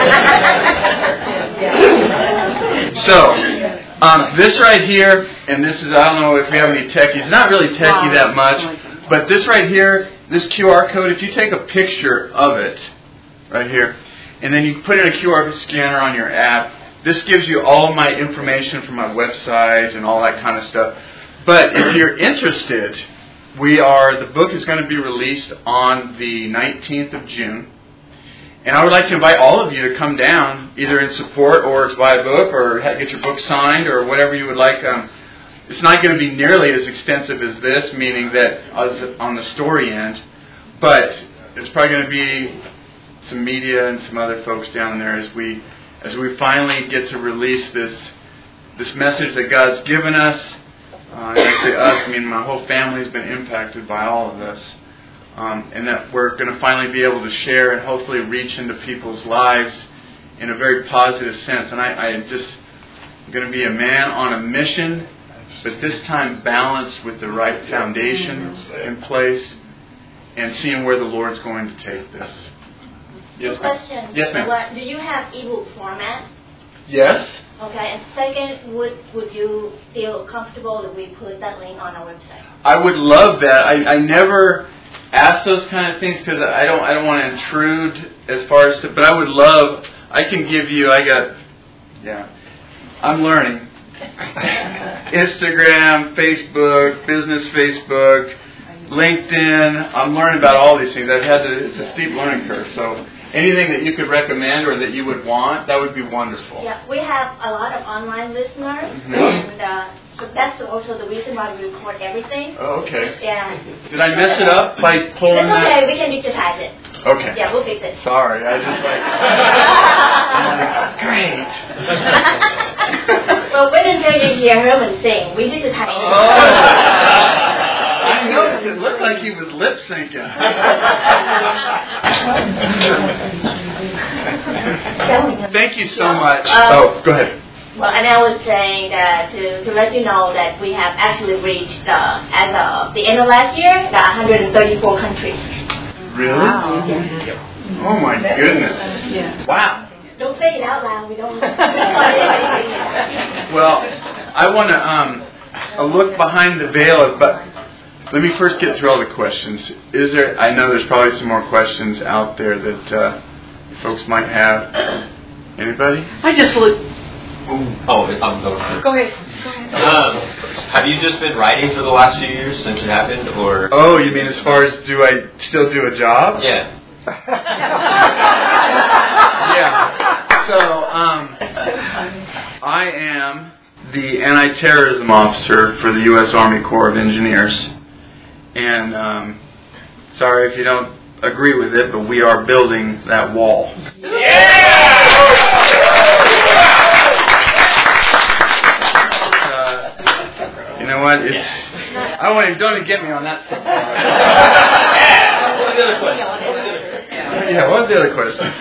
So, this right here, and this is, I don't know if we have any techies, not really techie that much, but this right here, this QR code, if you take a picture of it, right here, and then you put in a QR scanner on your app, this gives you all of my information from my website and all that kind of stuff. But if you're interested, the book is going to be released on the 19th of June. And I would like to invite all of you to come down, either in support or to buy a book or get your book signed or whatever you would like. It's not going to be nearly as extensive as this, meaning that on the story end, but it's probably going to be some media and some other folks down there as we finally get to release this message that God's given us. And I say us, I mean my whole family's been impacted by all of this. And that we're going to finally be able to share and hopefully reach into people's lives in a very positive sense. And I'm just going to be a man on a mission, but this time balanced with the right foundation in place and seeing where the Lord's going to take this. Yes, Two questions. Yes, ma'am. What, do you have ebook format? Yes. Okay, and second, would you feel comfortable if we put that link on our website? I would love that. I never ask those kind of things because I don't want to intrude as far as, but I would love. I can give you. I'm learning. Instagram, Facebook, business Facebook, LinkedIn. I'm learning about all these things. It's a steep learning curve. So anything that you could recommend or that you would want, that would be wonderful. Yeah, we have a lot of online listeners, Mm-hmm. and so that's also the reason why we record everything. Oh, okay. Yeah. Did I mess it up by pulling It's that? okay, we can digitize it. Okay. Yeah, we'll fix it. Sorry, I just great. Well, wait until you hear Herman sing. We digitize it. I noticed it looked like he was lip syncing. Thank you so much. Go ahead. Well, and I was saying that to let you know that we have actually reached, as of the end of last year, 134 countries. Really? Wow. Yeah. Oh my goodness. Yeah. Wow. Don't say it out loud. We don't. Well, I want to look behind the veil, but let me first get through all the questions. I know there's probably some more questions out there that folks might have. Anybody? I just look. I'm going. Go ahead. Have you just been writing for the last few years since it happened, or? Oh, you mean as far as do I still do a job? Yeah. Yeah. So, I am the anti-terrorism officer for the U.S. Army Corps of Engineers, and sorry if you don't agree with it, but we are building that wall. You know what? Don't even get me on that subject. What was the other question? Yeah, what's the other question?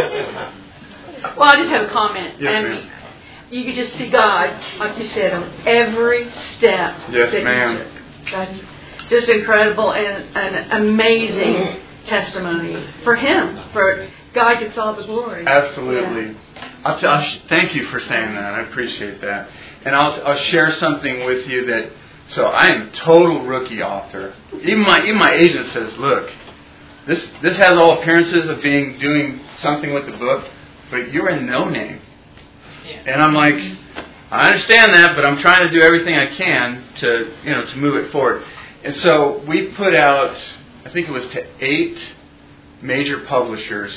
Well, I just have a comment. Yes, and ma'am. you could just see God, like you said, on every step. Yes, that ma'am. you took. That's just incredible and an amazing testimony for Him, for God gets all the glory. Absolutely. Yeah. Thank you for saying that. I appreciate that. And I'll share something with you that. So I am total rookie author. Even my agent says, look, this has all appearances of doing something with the book, but you're a no name. And I'm like, I understand that, but I'm trying to do everything I can to move it forward. And so we put out, I think it was to 8 major publishers.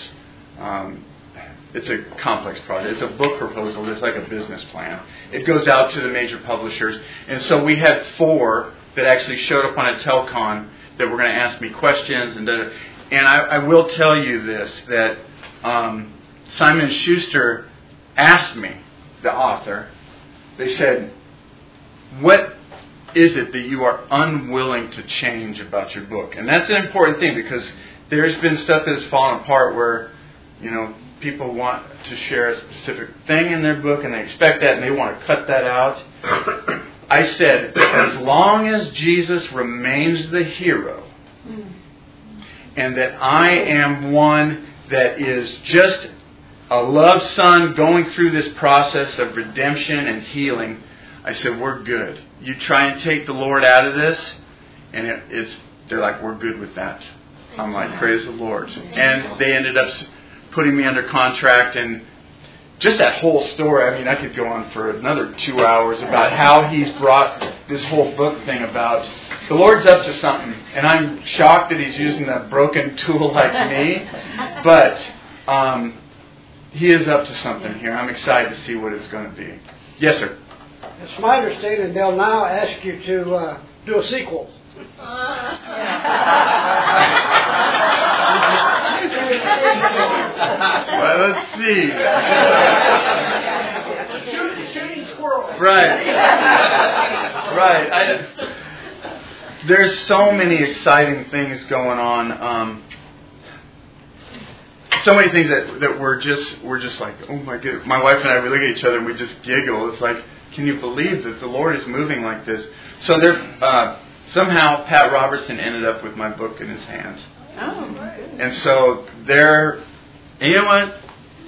It's a complex project. It's a book proposal. It's like a business plan. It goes out to the major publishers. And so we had 4 that actually showed up on a Telcon that were going to ask me questions. And I will tell you this, that Simon & Schuster asked me, the author, they said, what is it that you are unwilling to change about your book? And that's an important thing because there's been stuff that has fallen apart where, people want to share a specific thing in their book and they expect that and they want to cut that out. I said, as long as Jesus remains the hero and that I am one that is just a loved son going through this process of redemption and healing, I said, we're good. You try and take the Lord out of this and they're like, we're good with that. I'm like, praise the Lord. And they ended up putting me under contract, and just that whole story, I mean, I could go on for another 2 hours about how He's brought this whole book thing about. The Lord's up to something, and I'm shocked that He's using a broken tool like me, but He is up to something here. I'm excited to see what it's going to be. Yes, sir? It's my understanding they'll now ask you to do a sequel. Well, let's see. Shooting squirrels. Right. There's so many exciting things going on. So many things that we're just like, oh my goodness. My wife and I, we look at each other and we just giggle. It's like, can you believe that the Lord is moving like this? So somehow Pat Robertson ended up with my book in his hands. Oh, right. And so they're And you know what?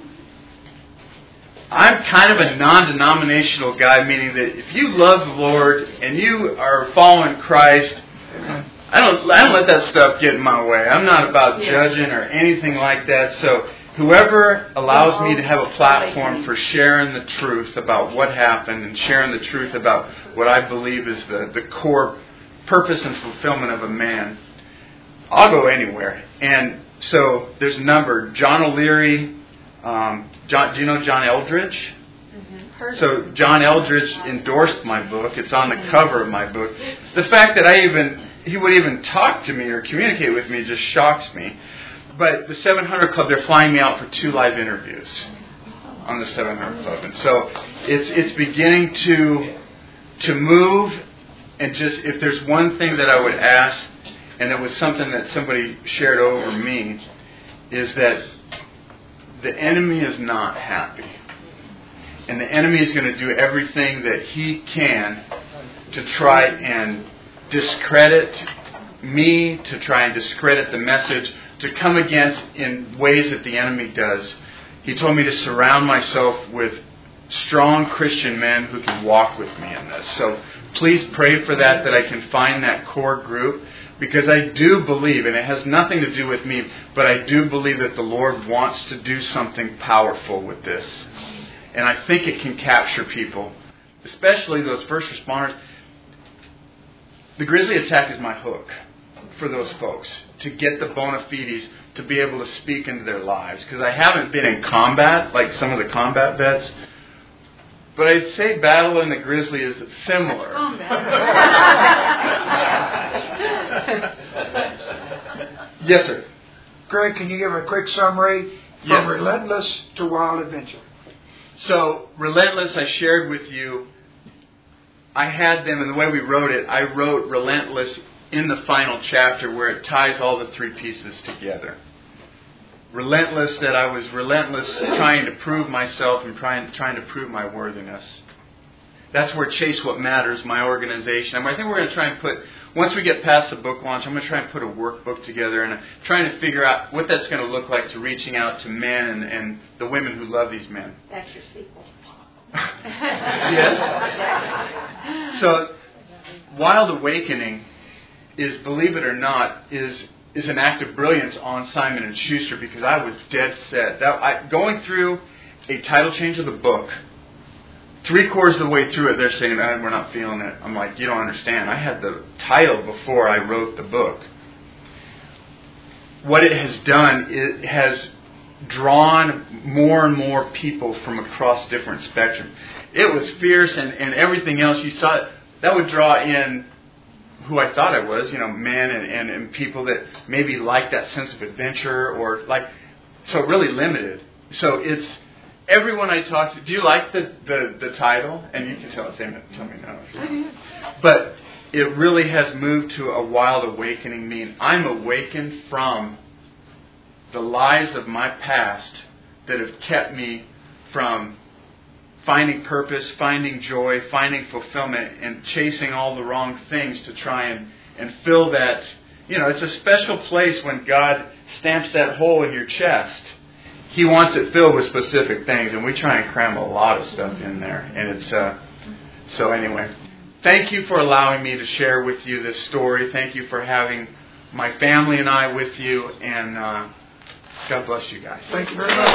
I'm kind of a non-denominational guy, meaning that if you love the Lord and you are following Christ, I don't let that stuff get in my way. I'm not about judging or anything like that. So whoever allows me to have a platform for sharing the truth about what happened and sharing the truth about what I believe is the core purpose and fulfillment of a man, I'll go anywhere. And so there's a number. John O'Leary, do you know John Eldridge? Mm-hmm. So John Eldridge endorsed my book. It's on the cover of my book. The fact that he would even talk to me or communicate with me just shocks me. But the 700 Club, they're flying me out for 2 live interviews on the 700 Club. And so it's beginning to move. And just, if there's one thing that I would ask, and it was something that somebody shared over me, is that the enemy is not happy. And the enemy is going to do everything that he can to try and discredit me, to try and discredit the message, to come against in ways that the enemy does. He told me to surround myself with strong Christian men who can walk with me in this. So please pray for that I can find that core group, because I do believe, and it has nothing to do with me, but I do believe that the Lord wants to do something powerful with this. And I think it can capture people, especially those first responders. The Grizzly Attack is my hook for those folks, to get the bona fides, to be able to speak into their lives. Because I haven't been in combat like some of the combat vets, but I'd say battle in the Grizzly is similar. Yes, sir. Greg, can you give a quick summary from Relentless to Wild Adventure? So, Relentless, I shared with you. I had them, and the way we wrote it, I wrote Relentless in the final chapter where it ties all the 3 pieces together. Relentless, that I was relentless trying to prove myself and trying to prove my worthiness. That's where Chase What Matters, my organization. I think we're going to try and put, once we get past the book launch, I'm going to try and put a workbook together and trying to figure out what that's going to look like to reaching out to men and the women who love these men. That's your sequel. Yes. So, Wild Awakening is, believe it or not, is an act of brilliance on Simon & Schuster, because I was dead set. Going through a title change of the book, 3/4 of the way through it, they're saying, we're not feeling it. I'm like, you don't understand. I had the title before I wrote the book. What it has done, it has drawn more and more people from across different spectrums. It was fierce and everything else. You saw it. That would draw in who I thought I was, men and people that maybe like that sense of adventure or so really limited. So it's everyone I talk to. Do you like the title? And you can tell me no. But it really has moved to a wild awakening. Meaning I'm awakened from the lies of my past that have kept me from finding purpose, finding joy, finding fulfillment, and chasing all the wrong things to try and fill that. It's a special place when God stamps that hole in your chest. He wants it filled with specific things, and we try and cram a lot of stuff in there. And it's so anyway. Thank you for allowing me to share with you this story. Thank you for having my family and I with you, and God bless you guys. Thank you very much.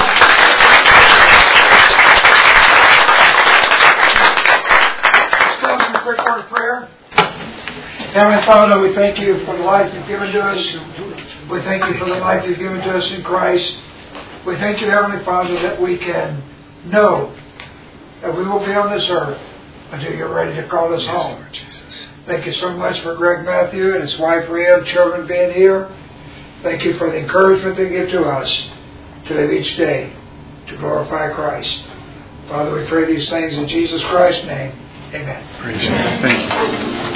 A quick word of prayer. Heavenly Father, we thank you for the life you've given to us. We thank you for the life you've given to us in Christ. We thank you, Heavenly Father, that we can know that we will be on this earth until you're ready to call us home. Lord Jesus. Thank you so much for Greg Matthew and his wife Rhea and children being here. Thank you for the encouragement they give to us to live each day to glorify Christ. Father, we pray these things in Jesus Christ's name. Amen. Praise God. Thank you.